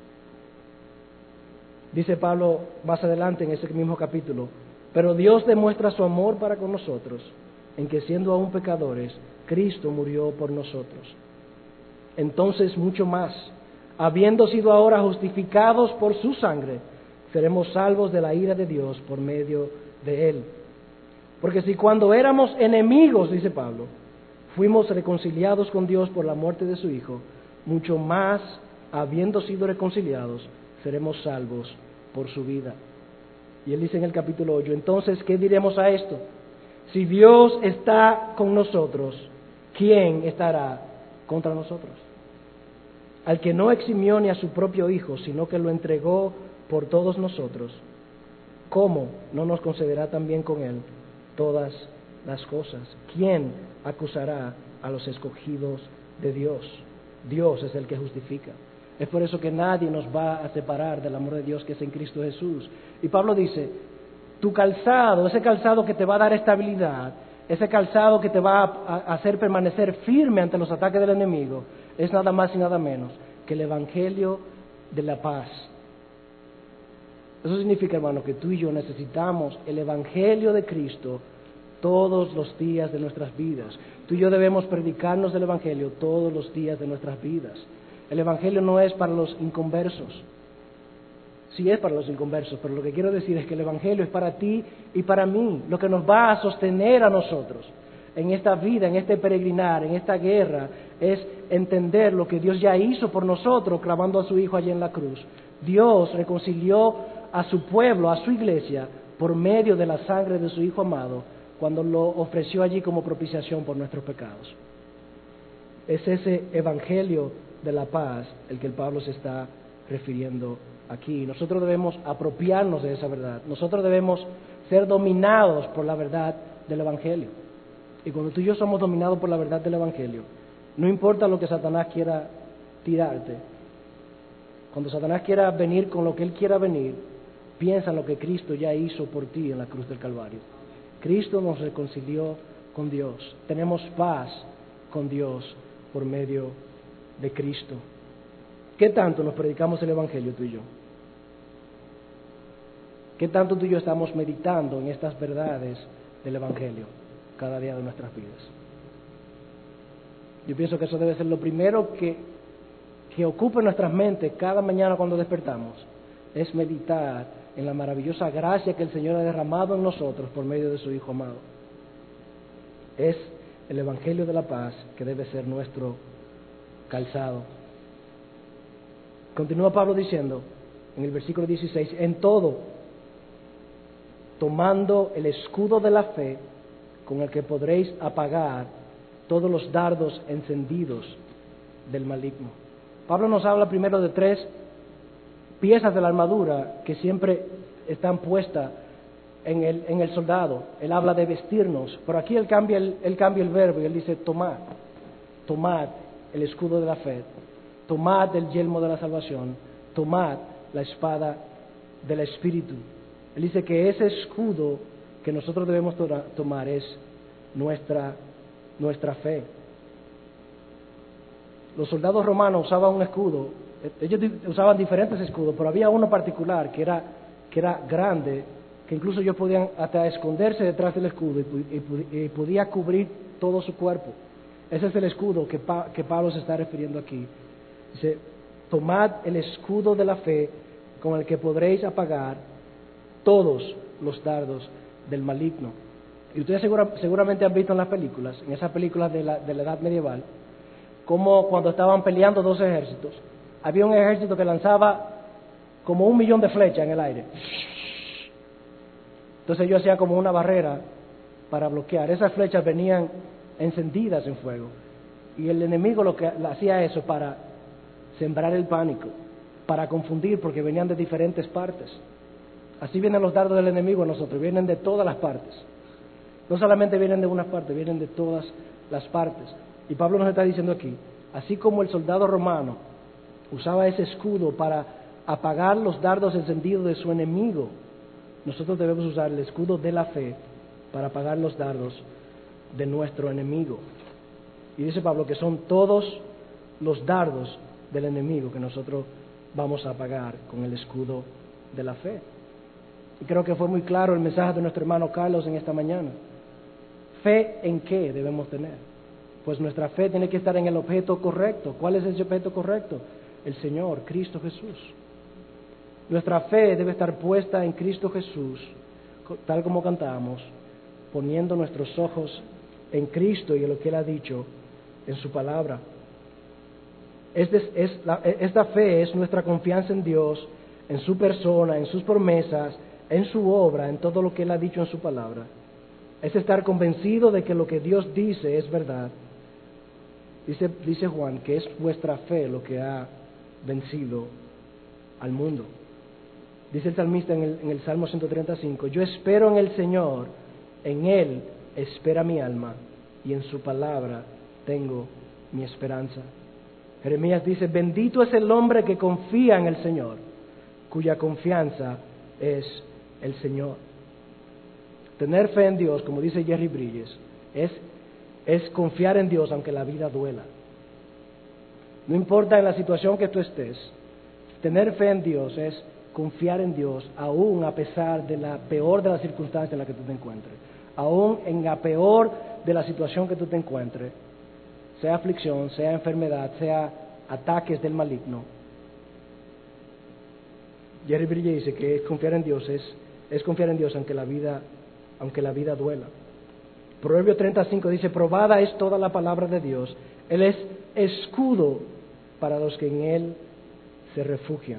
[SPEAKER 1] Dice Pablo más adelante en ese mismo capítulo, pero Dios demuestra su amor para con nosotros, en que siendo aún pecadores, Cristo murió por nosotros. Entonces mucho más, habiendo sido ahora justificados por su sangre, seremos salvos de la ira de Dios por medio de Él. Porque si cuando éramos enemigos, dice Pablo, fuimos reconciliados con Dios por la muerte de su Hijo, mucho más, habiendo sido reconciliados, seremos salvos por su vida. Y él dice en el capítulo ocho, entonces, ¿qué diremos a esto? Si Dios está con nosotros, ¿quién estará contra nosotros? Al que no eximió ni a su propio Hijo, sino que lo entregó por todos nosotros, ¿cómo no nos concederá también con Él todas las cosas? ¿Quién acusará a los escogidos de Dios? Dios es el que justifica. Es por eso que nadie nos va a separar del amor de Dios que es en Cristo Jesús. Y Pablo dice, tu calzado, ese calzado que te va a dar estabilidad, ese calzado que te va a hacer permanecer firme ante los ataques del enemigo, es nada más y nada menos que el Evangelio de la paz. Eso significa, hermano, que tú y yo necesitamos el Evangelio de Cristo todos los días de nuestras vidas. Tú y yo debemos predicarnos del Evangelio todos los días de nuestras vidas. El Evangelio no es para los inconversos. Sí es para los inconversos, pero lo que quiero decir es que el Evangelio es para ti y para mí, lo que nos va a sostener a nosotros en esta vida, en este peregrinar, en esta guerra, es entender lo que Dios ya hizo por nosotros, clavando a su Hijo allí en la cruz. Dios reconcilió a su pueblo, a su iglesia, por medio de la sangre de su Hijo amado, cuando lo ofreció allí como propiciación por nuestros pecados. Es ese evangelio de la paz el que el Pablo se está refiriendo aquí. Nosotros debemos apropiarnos de esa verdad. Nosotros debemos ser dominados por la verdad del evangelio. Y cuando tú y yo somos dominados por la verdad del evangelio, no importa lo que Satanás quiera tirarte, cuando Satanás quiera venir con lo que él quiera venir, piensa en lo que Cristo ya hizo por ti en la cruz del Calvario. Cristo nos reconcilió con Dios. Tenemos paz con Dios por medio de Cristo. ¿Qué tanto nos predicamos el evangelio tú y yo? ¿Qué tanto tú y yo estamos meditando en estas verdades del evangelio cada día de nuestras vidas? Yo pienso que eso debe ser lo primero que, que ocupe nuestras mentes cada mañana cuando despertamos, es meditar en la maravillosa gracia que el Señor ha derramado en nosotros por medio de su Hijo amado. Es el evangelio de la paz que debe ser nuestro calzado. Continúa Pablo diciendo en el versículo dieciséis, en todo, tomando el escudo de la fe, con el que podréis apagar todos los dardos encendidos del maligno. Pablo nos habla primero de tres piezas de la armadura que siempre están puestas en el, en el soldado. Él habla de vestirnos, pero aquí él cambia el, él cambia el verbo y él dice tomad, tomad el escudo de la fe, tomad el yelmo de la salvación, tomad la espada del Espíritu. Él dice que ese escudo que nosotros debemos to- tomar es nuestra, nuestra fe. Los soldados romanos usaban un escudo, ellos usaban diferentes escudos, pero había uno particular que era, que era grande, que incluso ellos podían hasta esconderse detrás del escudo y, y, y podía cubrir todo su cuerpo. Ese es el escudo que, pa, que Pablo se está refiriendo aquí. Dice, tomad el escudo de la fe con el que podréis apagar todos los dardos del maligno. Y ustedes segura, seguramente han visto en las películas, en esas películas de la, de la edad medieval, como cuando estaban peleando dos ejércitos, había un ejército que lanzaba como un millón de flechas en el aire. Entonces ellos hacían como una barrera para bloquear. Esas flechas venían encendidas en fuego. Y el enemigo lo que hacía eso para sembrar el pánico, para confundir, porque venían de diferentes partes. Así vienen los dardos del enemigo a nosotros, vienen de todas las partes. No solamente vienen de una parte, vienen de todas las partes. Y Pablo nos está diciendo aquí, así como el soldado romano usaba ese escudo para apagar los dardos encendidos de su enemigo, nosotros debemos usar el escudo de la fe para apagar los dardos de nuestro enemigo. Y dice Pablo que son todos los dardos del enemigo que nosotros vamos a apagar con el escudo de la fe. Y creo que fue muy claro el mensaje de nuestro hermano Carlos en esta mañana. ¿Fe en qué debemos tener? Pues nuestra fe tiene que estar en el objeto correcto. ¿Cuál es ese objeto correcto? El Señor, Cristo Jesús. Nuestra fe debe estar puesta en Cristo Jesús, tal como cantamos, poniendo nuestros ojos en Cristo y en lo que Él ha dicho en su palabra. Este es la, esta fe es nuestra confianza en Dios, en su persona, en sus promesas, en su obra, en todo lo que Él ha dicho en su palabra. Es estar convencido de que lo que Dios dice es verdad. Dice, dice Juan que es vuestra fe lo que ha vencido al mundo. Dice el salmista en el, en el Salmo ciento treinta y cinco, yo espero en el Señor, en Él espera mi alma, y en su palabra tengo mi esperanza. Jeremías dice, bendito es el hombre que confía en el Señor, cuya confianza es el Señor. Tener fe en Dios, como dice Jerry Bridges, es, es confiar en Dios aunque la vida duela. No importa en la situación que tú estés, tener fe en Dios es confiar en Dios aún a pesar de la peor de las circunstancias en las que tú te encuentres, aún en la peor de la situación que tú te encuentres, sea aflicción, sea enfermedad, sea ataques del maligno. Jerry Bridges dice que confiar en Dios es, es confiar en Dios aunque la vida, aunque la vida duela. Proverbio treinta y cinco dice, probada es toda la palabra de Dios, Él es escudo para los que en Él se refugian.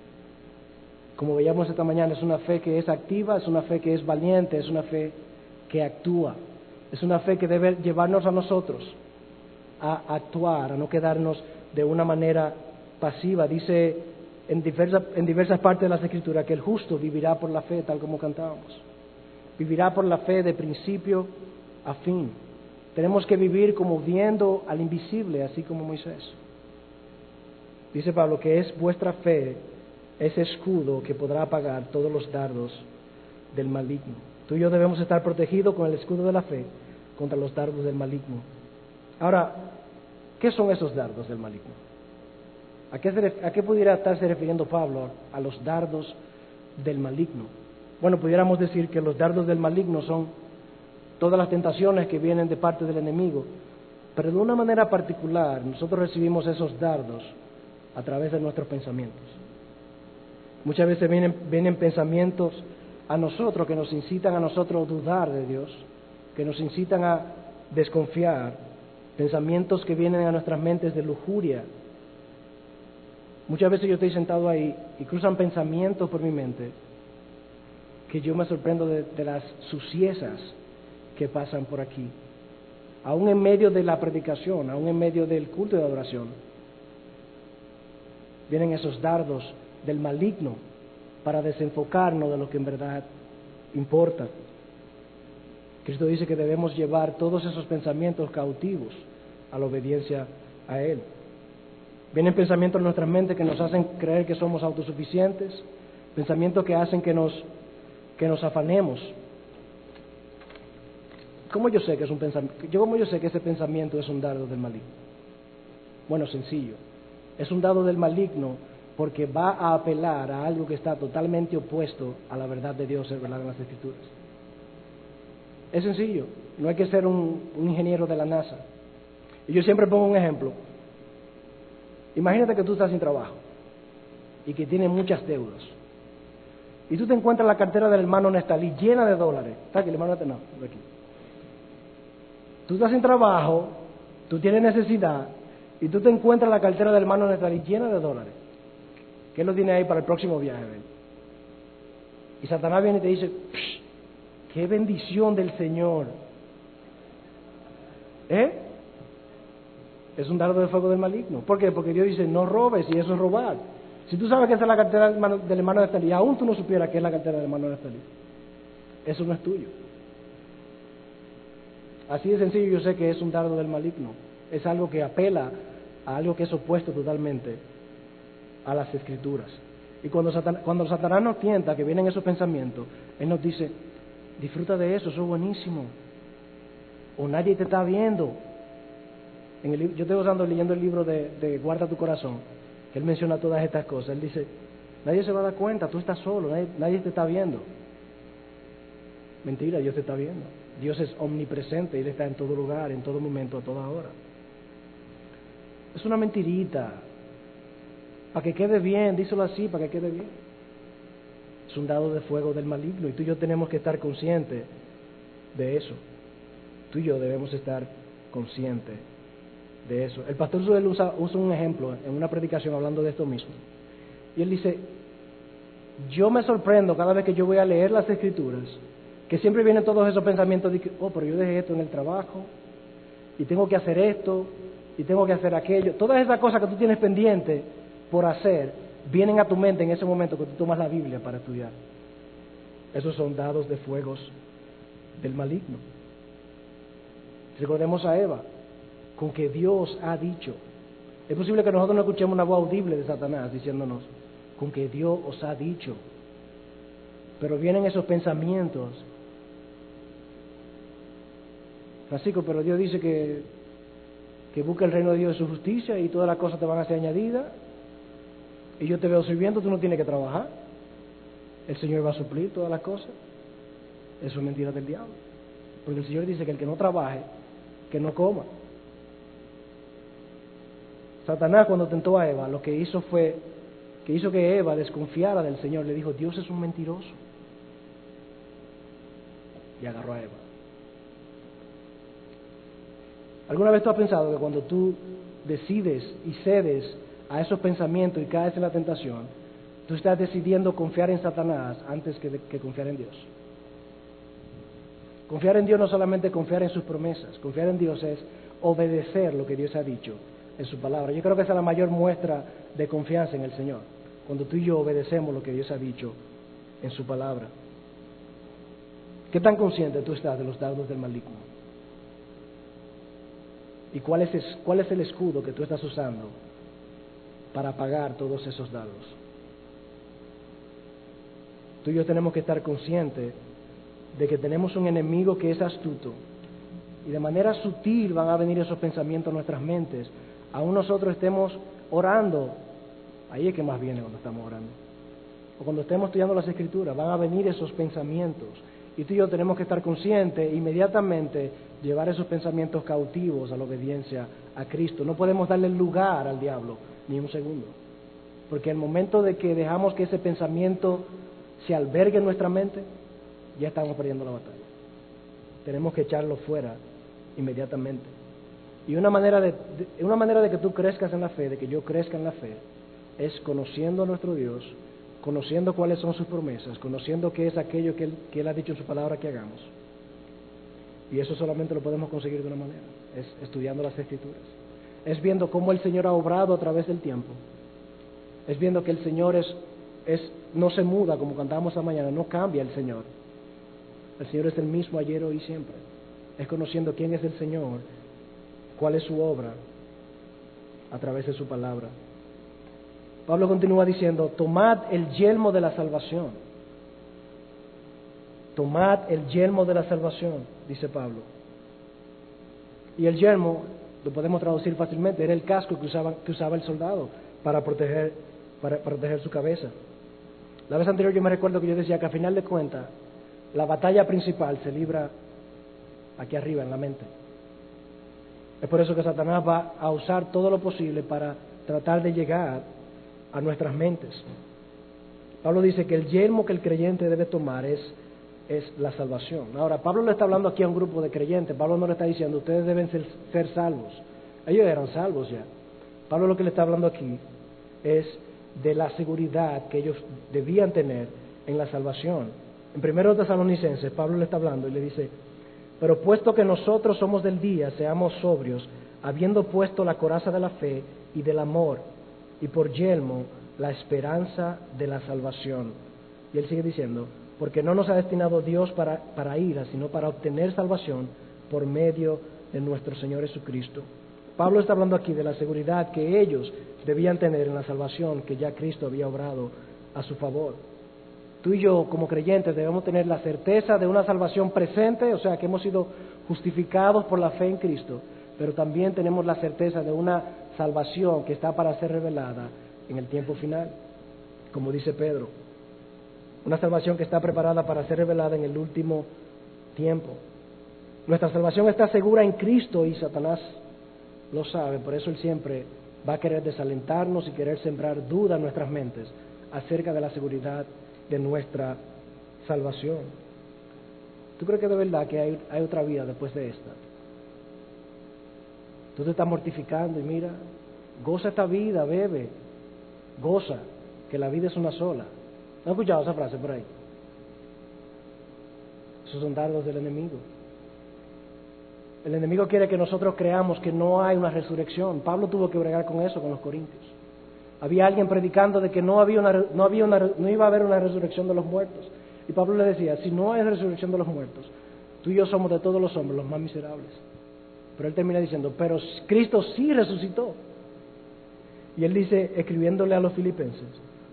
[SPEAKER 1] Como veíamos esta mañana, es una fe que es activa, es una fe que es valiente, es una fe que actúa. Es una fe que debe llevarnos a nosotros a actuar, a no quedarnos de una manera pasiva. Dice en diversas, en diversas partes de las Escrituras que el justo vivirá por la fe, tal como cantábamos. Vivirá por la fe de principio a fin. Tenemos que vivir como viendo al invisible, así como Moisés. Dice Pablo que es vuestra fe ese escudo que podrá apagar todos los dardos del maligno. Tú y yo debemos estar protegidos con el escudo de la fe contra los dardos del maligno. Ahora, ¿qué son esos dardos del maligno? ¿A qué, se, a qué pudiera estarse refiriendo Pablo a los dardos del maligno? Bueno, pudiéramos decir que los dardos del maligno son todas las tentaciones que vienen de parte del enemigo, pero de una manera particular nosotros recibimos esos dardos a través de nuestros pensamientos. Muchas veces vienen, vienen pensamientos a nosotros que nos incitan a nosotros a dudar de Dios, que nos incitan a desconfiar, pensamientos que vienen a nuestras mentes de lujuria. Muchas veces yo estoy sentado ahí y cruzan pensamientos por mi mente que yo me sorprendo de, de las suciezas que pasan por aquí, aún en medio de la predicación, aún en medio del culto de adoración. Vienen esos dardos del maligno para desenfocarnos de lo que en verdad importa. Cristo dice que debemos llevar todos esos pensamientos cautivos a la obediencia a Él. Vienen pensamientos en nuestras mentes que nos hacen creer que somos autosuficientes, pensamientos que hacen que nos, que nos afanemos. ¿Cómo yo sé que es un pensamiento? Yo cómo yo sé que ese pensamiento es un dardo del maligno? Bueno, sencillo. Es un dardo del maligno porque va a apelar a algo que está totalmente opuesto a la verdad de Dios, revelada en las Escrituras. Es sencillo. No hay que ser un, un ingeniero de la NASA. Y yo siempre pongo un ejemplo. Imagínate que tú estás sin trabajo y que tienes muchas deudas. Y tú te encuentras la cartera del hermano Nestalí llena de dólares. ¿Está aquí el hermano Nestalí? No, de aquí. Tú estás sin trabajo, tú tienes necesidad, y tú te encuentras la cartera del hermano Nestalí llena de dólares. ¿Qué lo tiene ahí para el próximo viaje? ¿Ven? Y Satanás viene y te dice, ¡qué bendición del Señor! ¿Eh? Es un dardo de fuego del maligno. ¿Por qué? Porque Dios dice, no robes, y eso es robar. Si tú sabes que esa es la cartera del hermano, del hermano Nestalí, y aún tú no supieras que es la cartera del hermano Nestalí, eso no es tuyo. Así de sencillo yo sé que es un dardo del maligno. Es algo que apela a algo que es opuesto totalmente a las Escrituras. Y cuando Satanás, cuando Satanás nos tienta, que vienen esos pensamientos, Él nos dice, disfruta de eso, eso es buenísimo. O nadie te está viendo. En el, yo estoy usando, leyendo el libro de, de Guarda tu Corazón, que Él menciona todas estas cosas. Él dice, nadie se va a dar cuenta, tú estás solo, nadie, nadie te está viendo. Mentira, Dios te está viendo. Dios es omnipresente, Él está en todo lugar, en todo momento, a toda hora. Es una mentirita. Para que quede bien, díselo así, para que quede bien. Es un dado de fuego del maligno y tú y yo tenemos que estar conscientes de eso. Tú y yo debemos estar conscientes de eso. El pastor Suel usa, usa un ejemplo en una predicación hablando de esto mismo. Y él dice, yo me sorprendo cada vez que yo voy a leer las Escrituras, que siempre vienen todos esos pensamientos de que, oh, pero yo dejé esto en el trabajo, y tengo que hacer esto, y tengo que hacer aquello. Todas esas cosas que tú tienes pendientes por hacer, vienen a tu mente en ese momento que tú tomas la Biblia para estudiar. Esos son dados de fuegos del maligno. Recordemos a Eva, con que Dios ha dicho. Es posible que nosotros no escuchemos una voz audible de Satanás diciéndonos, con que Dios os ha dicho. Pero vienen esos pensamientos. Francisco, pero Dios dice que, que busca el reino de Dios y su justicia y todas las cosas te van a ser añadidas. Y yo te veo sirviendo, tú no tienes que trabajar. El Señor va a suplir todas las cosas. Eso es mentira del diablo. Porque el Señor dice que el que no trabaje, que no coma. Satanás, cuando tentó a Eva, lo que hizo fue que hizo que Eva desconfiara del Señor. Le dijo, Dios es un mentiroso. Y agarró a Eva. ¿Alguna vez tú has pensado que cuando tú decides y cedes a esos pensamientos y caes en la tentación, tú estás decidiendo confiar en Satanás antes que, de, que confiar en Dios? Confiar en Dios no solamente confiar en sus promesas, confiar en Dios es obedecer lo que Dios ha dicho en su palabra. Yo creo que esa es la mayor muestra de confianza en el Señor, cuando tú y yo obedecemos lo que Dios ha dicho en su palabra. ¿Qué tan consciente tú estás de los dardos del maligno? ¿Y cuál es, cuál es el escudo que tú estás usando para apagar todos esos dardos? Tú y yo tenemos que estar conscientes de que tenemos un enemigo que es astuto y de manera sutil van a venir esos pensamientos a nuestras mentes. Aún nosotros estemos orando, ahí es que más viene cuando estamos orando. O cuando estemos estudiando las Escrituras, van a venir esos pensamientos. Y tú y yo tenemos que estar conscientes e inmediatamente llevar esos pensamientos cautivos a la obediencia a Cristo. No podemos darle lugar al diablo ni un segundo. Porque el momento de que dejamos que ese pensamiento se albergue en nuestra mente, ya estamos perdiendo la batalla. Tenemos que echarlo fuera inmediatamente. Y una manera de, de, una manera de que tú crezcas en la fe, de que yo crezca en la fe, es conociendo a nuestro Dios, conociendo cuáles son sus promesas, conociendo qué es aquello que Él, que Él ha dicho en su palabra que hagamos. Y eso solamente lo podemos conseguir de una manera, es estudiando las Escrituras. Es viendo cómo el Señor ha obrado a través del tiempo. Es viendo que el Señor es, es, no se muda, como cantábamos esta mañana, no cambia el Señor. El Señor es el mismo ayer, hoy y siempre. Es conociendo quién es el Señor, cuál es su obra a través de su palabra. Pablo continúa diciendo, tomad el yelmo de la salvación. Tomad el yelmo de la salvación, dice Pablo. Y el yelmo, lo podemos traducir fácilmente, era el casco que usaba, que usaba el soldado para proteger, para, para proteger su cabeza. La vez anterior yo me recuerdo que yo decía que a final de cuentas, la batalla principal se libra aquí arriba, en la mente. Es por eso que Satanás va a usar todo lo posible para tratar de llegar a nuestras mentes. Pablo dice que el yelmo que el creyente debe tomar es, es la salvación. Ahora, Pablo le está hablando aquí a un grupo de creyentes. Pablo no le está diciendo, ustedes deben ser, ser salvos. Ellos eran salvos ya. Pablo lo que le está hablando aquí es de la seguridad que ellos debían tener en la salvación. En primero Tesalonicenses, Pablo le está hablando y le dice, pero puesto que nosotros somos del día, seamos sobrios, habiendo puesto la coraza de la fe y del amor, y por yelmo la esperanza de la salvación. Y él sigue diciendo, porque no nos ha destinado Dios para, para ira, sino para obtener salvación por medio de nuestro Señor Jesucristo. Pablo está hablando aquí de la seguridad que ellos debían tener en la salvación que ya Cristo había obrado a su favor. Tú y yo, como creyentes, debemos tener la certeza de una salvación presente, o sea, que hemos sido justificados por la fe en Cristo, pero también tenemos la certeza de una salvación que está para ser revelada en el tiempo final, como dice Pedro. Una salvación que está preparada para ser revelada en el último tiempo. Nuestra salvación está segura en Cristo y Satanás lo sabe, por eso él siempre va a querer desalentarnos y querer sembrar duda en nuestras mentes acerca de la seguridad de nuestra salvación. ¿Tú crees que de verdad que hay, hay otra vida después de esta? Tú te estás mortificando y mira, goza esta vida, bebe, goza, que la vida es una sola. ¿No has escuchado esa frase por ahí? Esos son dardos del enemigo. El enemigo quiere que nosotros creamos que no hay una resurrección. Pablo tuvo que bregar con eso con los corintios. Había alguien predicando de que no había una, no había una, no iba a haber una resurrección de los muertos. Y Pablo le decía, si no hay resurrección de los muertos, tú y yo somos de todos los hombres los más miserables. Pero él termina diciendo, pero Cristo sí resucitó. Y él dice, escribiéndole a los filipenses,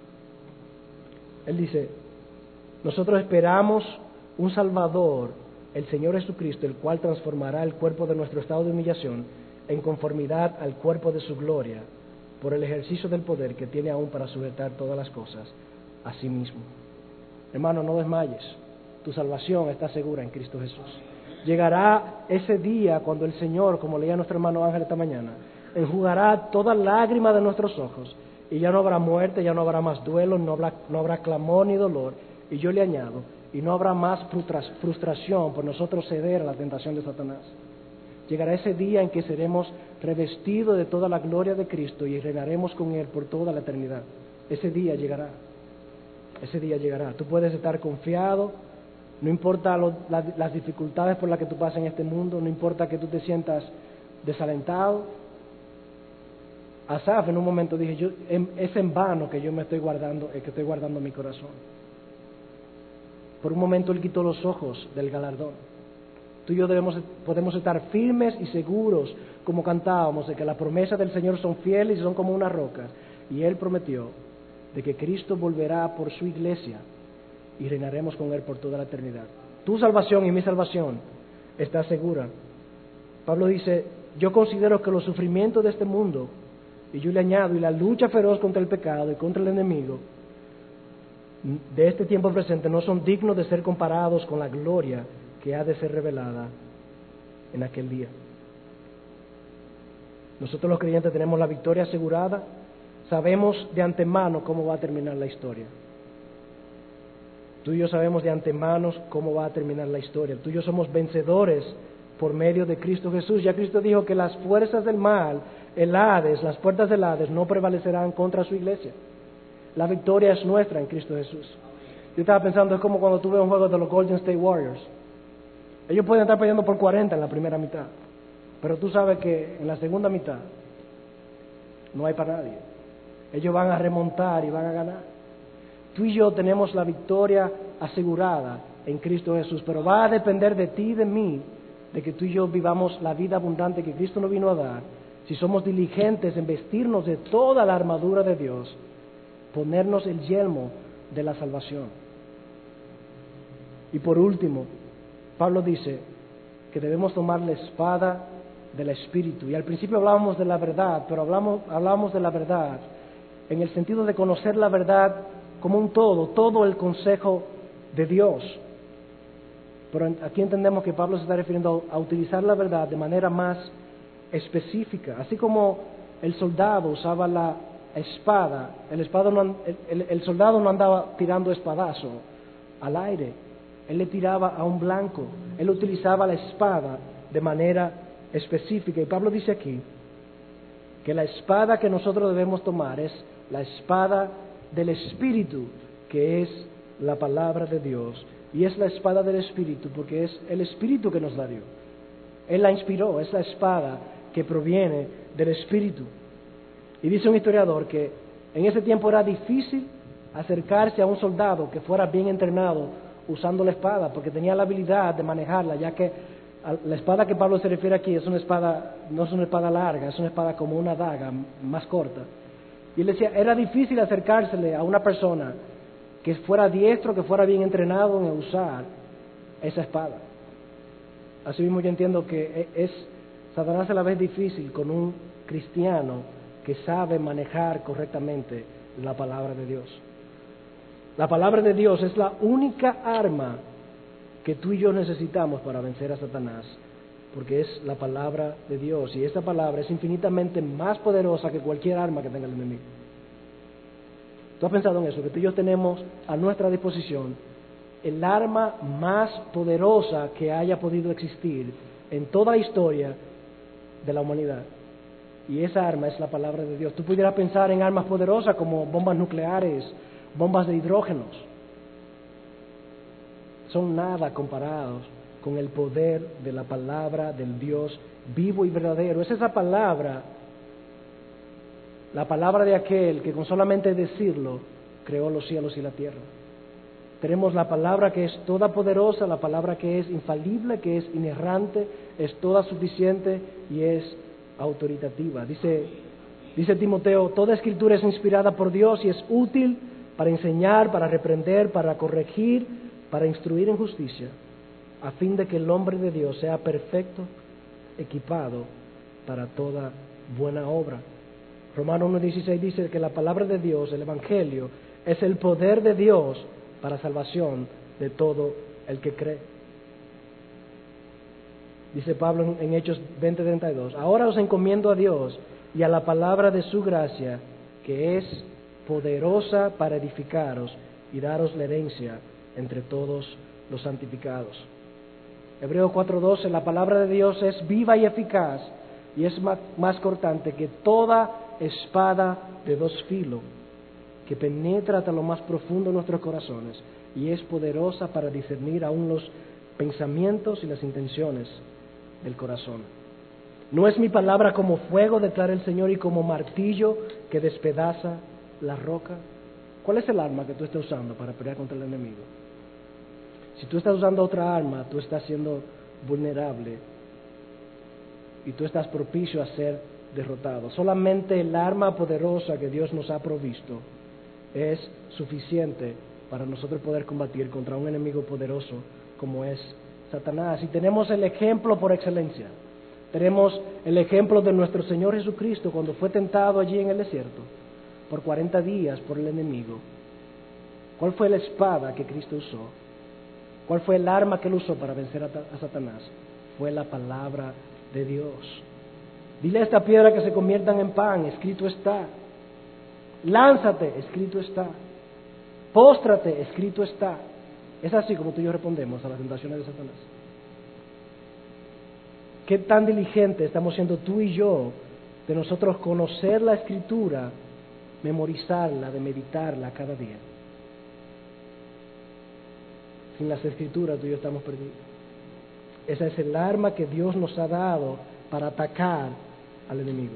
[SPEAKER 1] él dice, nosotros esperamos un Salvador, el Señor Jesucristo, el cual transformará el cuerpo de nuestro estado de humillación en conformidad al cuerpo de su gloria, por el ejercicio del poder que tiene aún para sujetar todas las cosas a sí mismo. Hermano, no desmayes, tu salvación está segura en Cristo Jesús. Llegará ese día cuando el Señor, como leía nuestro hermano Ángel esta mañana, enjugará toda lágrima de nuestros ojos, y ya no habrá muerte, ya no habrá más duelo, no habrá, no habrá clamor ni dolor, y yo le añado, y no habrá más frustración por nosotros ceder a la tentación de Satanás. Llegará ese día en que seremos revestidos de toda la gloria de Cristo y reinaremos con Él por toda la eternidad. Ese día llegará. Ese día llegará. Tú puedes estar confiado No importa lo, la, las dificultades por las que tú pasas en este mundo, no importa que tú te sientas desalentado. Asaf en un momento dije, yo, es en vano que yo me estoy guardando, que estoy guardando mi corazón. Por un momento él quitó los ojos del galardón. Tú y yo debemos, podemos estar firmes y seguros, como cantábamos, de que las promesas del Señor son fieles y son como una roca. Y Él prometió de que Cristo volverá por su iglesia y reinaremos con Él por toda la eternidad. Tu salvación y mi salvación está segura. Pablo dice, yo considero que los sufrimientos de este mundo, y yo le añado, y la lucha feroz contra el pecado y contra el enemigo de este tiempo presente no son dignos de ser comparados con la gloria que ha de ser revelada en aquel día. Nosotros los creyentes tenemos la victoria asegurada, sabemos de antemano cómo va a terminar la historia. Tú y yo sabemos de antemano cómo va a terminar la historia. Tú y yo somos vencedores por medio de Cristo Jesús. Ya Cristo dijo que las fuerzas del mal, el Hades, las puertas del Hades no prevalecerán contra su iglesia. La victoria es nuestra en Cristo Jesús. Yo estaba pensando, es como cuando tú ves un juego de los Golden State Warriors. Ellos pueden estar peleando por cuarenta en la primera mitad, pero tú sabes que en la segunda mitad no hay para nadie. Ellos van a remontar y van a ganar. Tú y yo tenemos la victoria asegurada en Cristo Jesús, pero va a depender de ti y de mí, de que tú y yo vivamos la vida abundante que Cristo nos vino a dar, si somos diligentes en vestirnos de toda la armadura de Dios, ponernos el yelmo de la salvación. Y por último, Pablo dice que debemos tomar la espada del Espíritu. Y al principio hablábamos de la verdad, pero hablamos, hablábamos de la verdad en el sentido de conocer la verdad como un todo, todo el consejo de Dios. Pero aquí entendemos que Pablo se está refiriendo a utilizar la verdad de manera más específica. Así como el soldado usaba la espada, el, espada no, el, el soldado no andaba tirando espadazo al aire, él le tiraba a un blanco, él utilizaba la espada de manera específica. Y Pablo dice aquí que la espada que nosotros debemos tomar es la espada del Espíritu, que es la palabra de Dios. Y es la espada del Espíritu porque es el Espíritu que nos la dio. Él la inspiró, es la espada que proviene del Espíritu. Y dice un historiador que en ese tiempo era difícil acercarse a un soldado que fuera bien entrenado usando la espada, porque tenía la habilidad de manejarla, ya que la espada que Pablo se refiere aquí es una espada, no es una espada larga, es una espada como una daga más corta. Y él decía, era difícil acercársele a una persona que fuera diestro, que fuera bien entrenado en usar esa espada. Así mismo yo entiendo que es Satanás a la vez difícil con un cristiano que sabe manejar correctamente la palabra de Dios. La palabra de Dios es la única arma que tú y yo necesitamos para vencer a Satanás, porque es la palabra de Dios, y esta palabra es infinitamente más poderosa que cualquier arma que tenga el enemigo. ¿Tú has pensado en eso? Que tú y yo tenemos a nuestra disposición el arma más poderosa que haya podido existir en toda la historia de la humanidad. Y esa arma es la palabra de Dios. Tú pudieras pensar en armas poderosas como bombas nucleares, bombas de hidrógenos. Son nada comparados con el poder de la palabra del Dios vivo y verdadero. Es esa palabra, la palabra de aquel que con solamente decirlo creó los cielos y la tierra. Tenemos la palabra que es toda poderosa, la palabra que es infalible, que es inerrante, es toda suficiente y es autoritativa. Dice, dice Timoteo, toda escritura es inspirada por Dios y es útil para enseñar, para reprender, para corregir, para instruir en justicia, a fin de que el hombre de Dios sea perfecto, equipado para toda buena obra. Romanos uno dieciséis dice que la palabra de Dios, el Evangelio, es el poder de Dios para salvación de todo el que cree. Dice Pablo en Hechos veinte treinta y dos, ahora os encomiendo a Dios y a la palabra de su gracia, que es poderosa para edificaros y daros la herencia entre todos los santificados. Hebreos cuatro doce, la palabra de Dios es viva y eficaz y es más, más cortante que toda espada de dos filos, que penetra hasta lo más profundo de nuestros corazones y es poderosa para discernir aún los pensamientos y las intenciones del corazón. No es mi palabra como fuego, declara el Señor, y como martillo que despedaza la roca. ¿Cuál es el arma que tú estás usando para pelear contra el enemigo? Si tú estás usando otra arma, tú estás siendo vulnerable y tú estás propicio a ser derrotado. Solamente el arma poderosa que Dios nos ha provisto es suficiente para nosotros poder combatir contra un enemigo poderoso como es Satanás. Y tenemos el ejemplo por excelencia. Tenemos el ejemplo de nuestro Señor Jesucristo cuando fue tentado allí en el desierto por cuarenta días por el enemigo. ¿Cuál fue la espada que Cristo usó? ¿Cuál fue el arma que él usó para vencer a Satanás? Fue la palabra de Dios. Dile a esta piedra que se conviertan en pan, escrito está. Lánzate, escrito está. Póstrate, escrito está. Es así como tú y yo respondemos a las tentaciones de Satanás. ¿Qué tan diligente estamos siendo tú y yo de nosotros conocer la Escritura, memorizarla, de meditarla cada día? Sin las Escrituras tú y yo estamos perdidos. Esa es el arma que Dios nos ha dado para atacar al enemigo.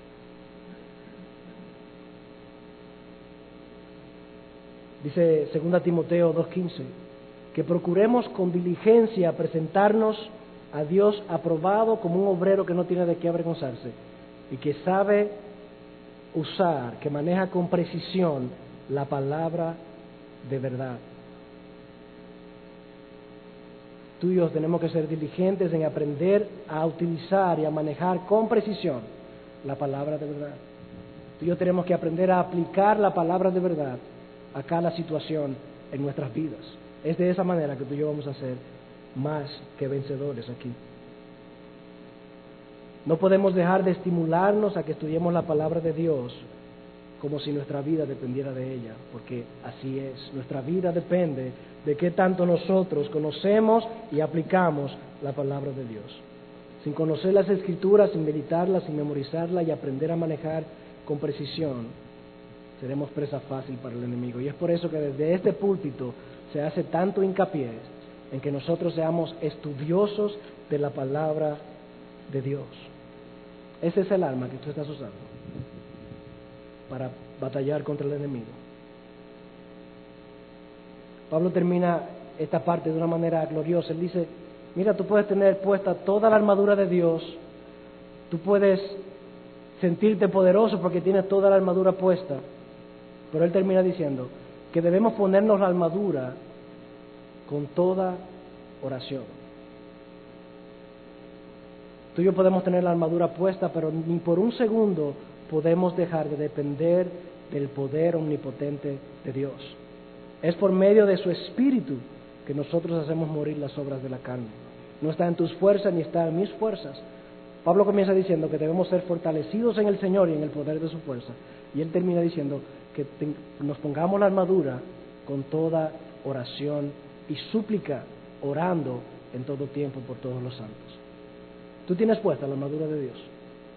[SPEAKER 1] Dice segunda Timoteo dos quince, que procuremos con diligencia presentarnos a Dios aprobado como un obrero que no tiene de qué avergonzarse y que sabe usar, que maneja con precisión la palabra de verdad. Tú y yo tenemos que ser diligentes en aprender a utilizar y a manejar con precisión la palabra de verdad. Tú y yo tenemos que aprender a aplicar la palabra de verdad a cada situación en nuestras vidas. Es de esa manera que tú y yo vamos a ser más que vencedores aquí. No podemos dejar de estimularnos a que estudiemos la palabra de Dios como si nuestra vida dependiera de ella, porque así es. Nuestra vida depende de qué tanto nosotros conocemos y aplicamos la palabra de Dios. Sin conocer las Escrituras, sin meditarlas, sin memorizarla y aprender a manejar con precisión, seremos presa fácil para el enemigo. Y es por eso que desde este púlpito se hace tanto hincapié en que nosotros seamos estudiosos de la palabra de Dios. Ese es el arma que tú estás usando para batallar contra el enemigo. Pablo termina esta parte de una manera gloriosa. Él dice, mira, tú puedes tener puesta toda la armadura de Dios, tú puedes sentirte poderoso porque tienes toda la armadura puesta, pero él termina diciendo que debemos ponernos la armadura con toda oración. Tú y yo podemos tener la armadura puesta, pero ni por un segundo podemos dejar de depender del poder omnipotente de Dios. Es por medio de su Espíritu que nosotros hacemos morir las obras de la carne. No está en tus fuerzas ni está en mis fuerzas. Pablo comienza diciendo que debemos ser fortalecidos en el Señor y en el poder de su fuerza. Y él termina diciendo que nos pongamos la armadura con toda oración y súplica, orando en todo tiempo por todos los santos. ¿Tú tienes puesta la armadura de Dios?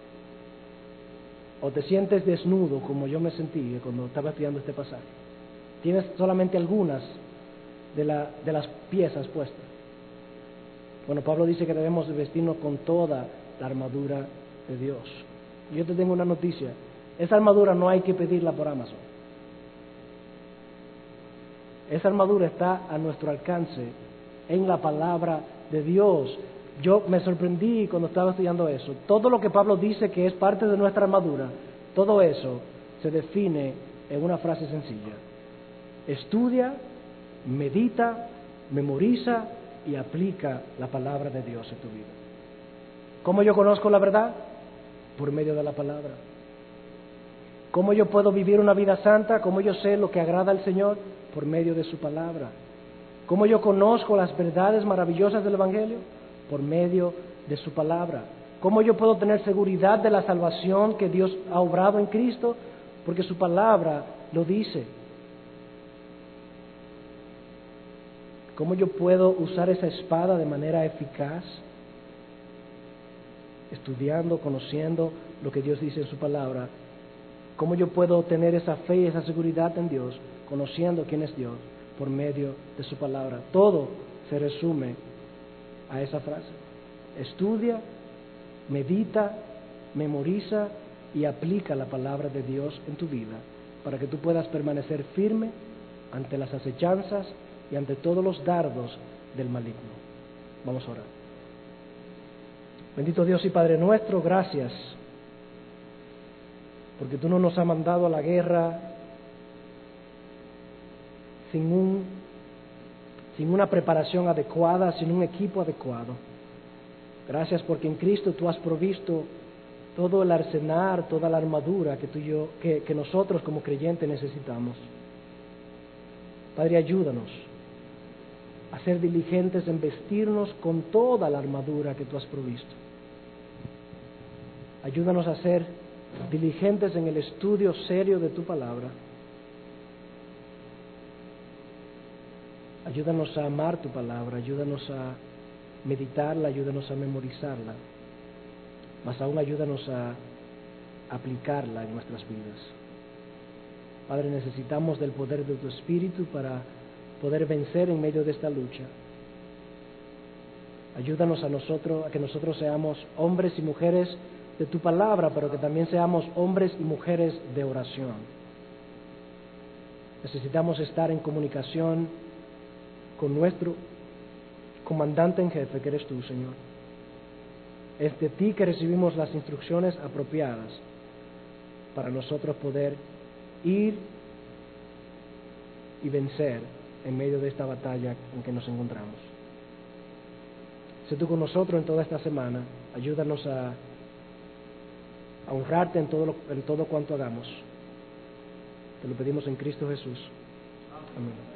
[SPEAKER 1] ¿O te sientes desnudo como yo me sentí cuando estaba estudiando este pasaje? ¿Tienes solamente algunas de, la, de las piezas puestas? Bueno, Pablo dice que debemos vestirnos con toda la armadura de Dios. Y yo te tengo una noticia. Esa armadura no hay que pedirla por Amazon. Esa armadura está a nuestro alcance en la palabra de Dios. Yo me sorprendí cuando estaba estudiando eso. Todo lo que Pablo dice que es parte de nuestra armadura, todo eso se define en una frase sencilla. Estudia, medita, memoriza y aplica la palabra de Dios en tu vida. ¿Cómo yo conozco la verdad? Por medio de la palabra. ¿Cómo yo puedo vivir una vida santa? ¿Cómo yo sé lo que agrada al Señor? Por medio de su palabra. ¿Cómo yo conozco las verdades maravillosas del Evangelio? Por medio de su palabra. ¿Cómo yo puedo tener seguridad de la salvación que Dios ha obrado en Cristo? Porque su palabra lo dice. ¿Cómo yo puedo usar esa espada de manera eficaz? Estudiando, conociendo lo que Dios dice en su palabra. ¿Cómo yo puedo tener esa fe y esa seguridad en Dios? Conociendo quién es Dios. por medio de su palabra. Todo se resume a esa frase. Estudia, medita, memoriza y aplica la palabra de Dios en tu vida para que tú puedas permanecer firme ante las acechanzas y ante todos los dardos del maligno. Vamos a orar. Bendito Dios y Padre nuestro, gracias porque tú no nos has mandado a la guerra sin un, sin una preparación adecuada, sin un equipo adecuado. Gracias porque en Cristo tú has provisto todo el arsenal, toda la armadura que tú y yo, que, que nosotros como creyentes necesitamos. Padre, ayúdanos a ser diligentes en vestirnos con toda la armadura que tú has provisto. Ayúdanos a ser diligentes en el estudio serio de tu palabra. Ayúdanos a amar tu palabra, ayúdanos a meditarla, ayúdanos a memorizarla, mas aún ayúdanos a aplicarla en nuestras vidas. Padre, necesitamos del poder de tu Espíritu para poder vencer en medio de esta lucha. Ayúdanos a nosotros, a que nosotros seamos hombres y mujeres de tu palabra, pero que también seamos hombres y mujeres de oración. Necesitamos estar en comunicación con nuestro comandante en jefe, que eres tú, Señor. Es de ti que recibimos las instrucciones apropiadas para nosotros poder ir y vencer en medio de esta batalla en que nos encontramos. Sé tú con nosotros en toda esta semana. Ayúdanos a, a honrarte en todo, lo, en todo cuanto hagamos. Te lo pedimos en Cristo Jesús. Amén.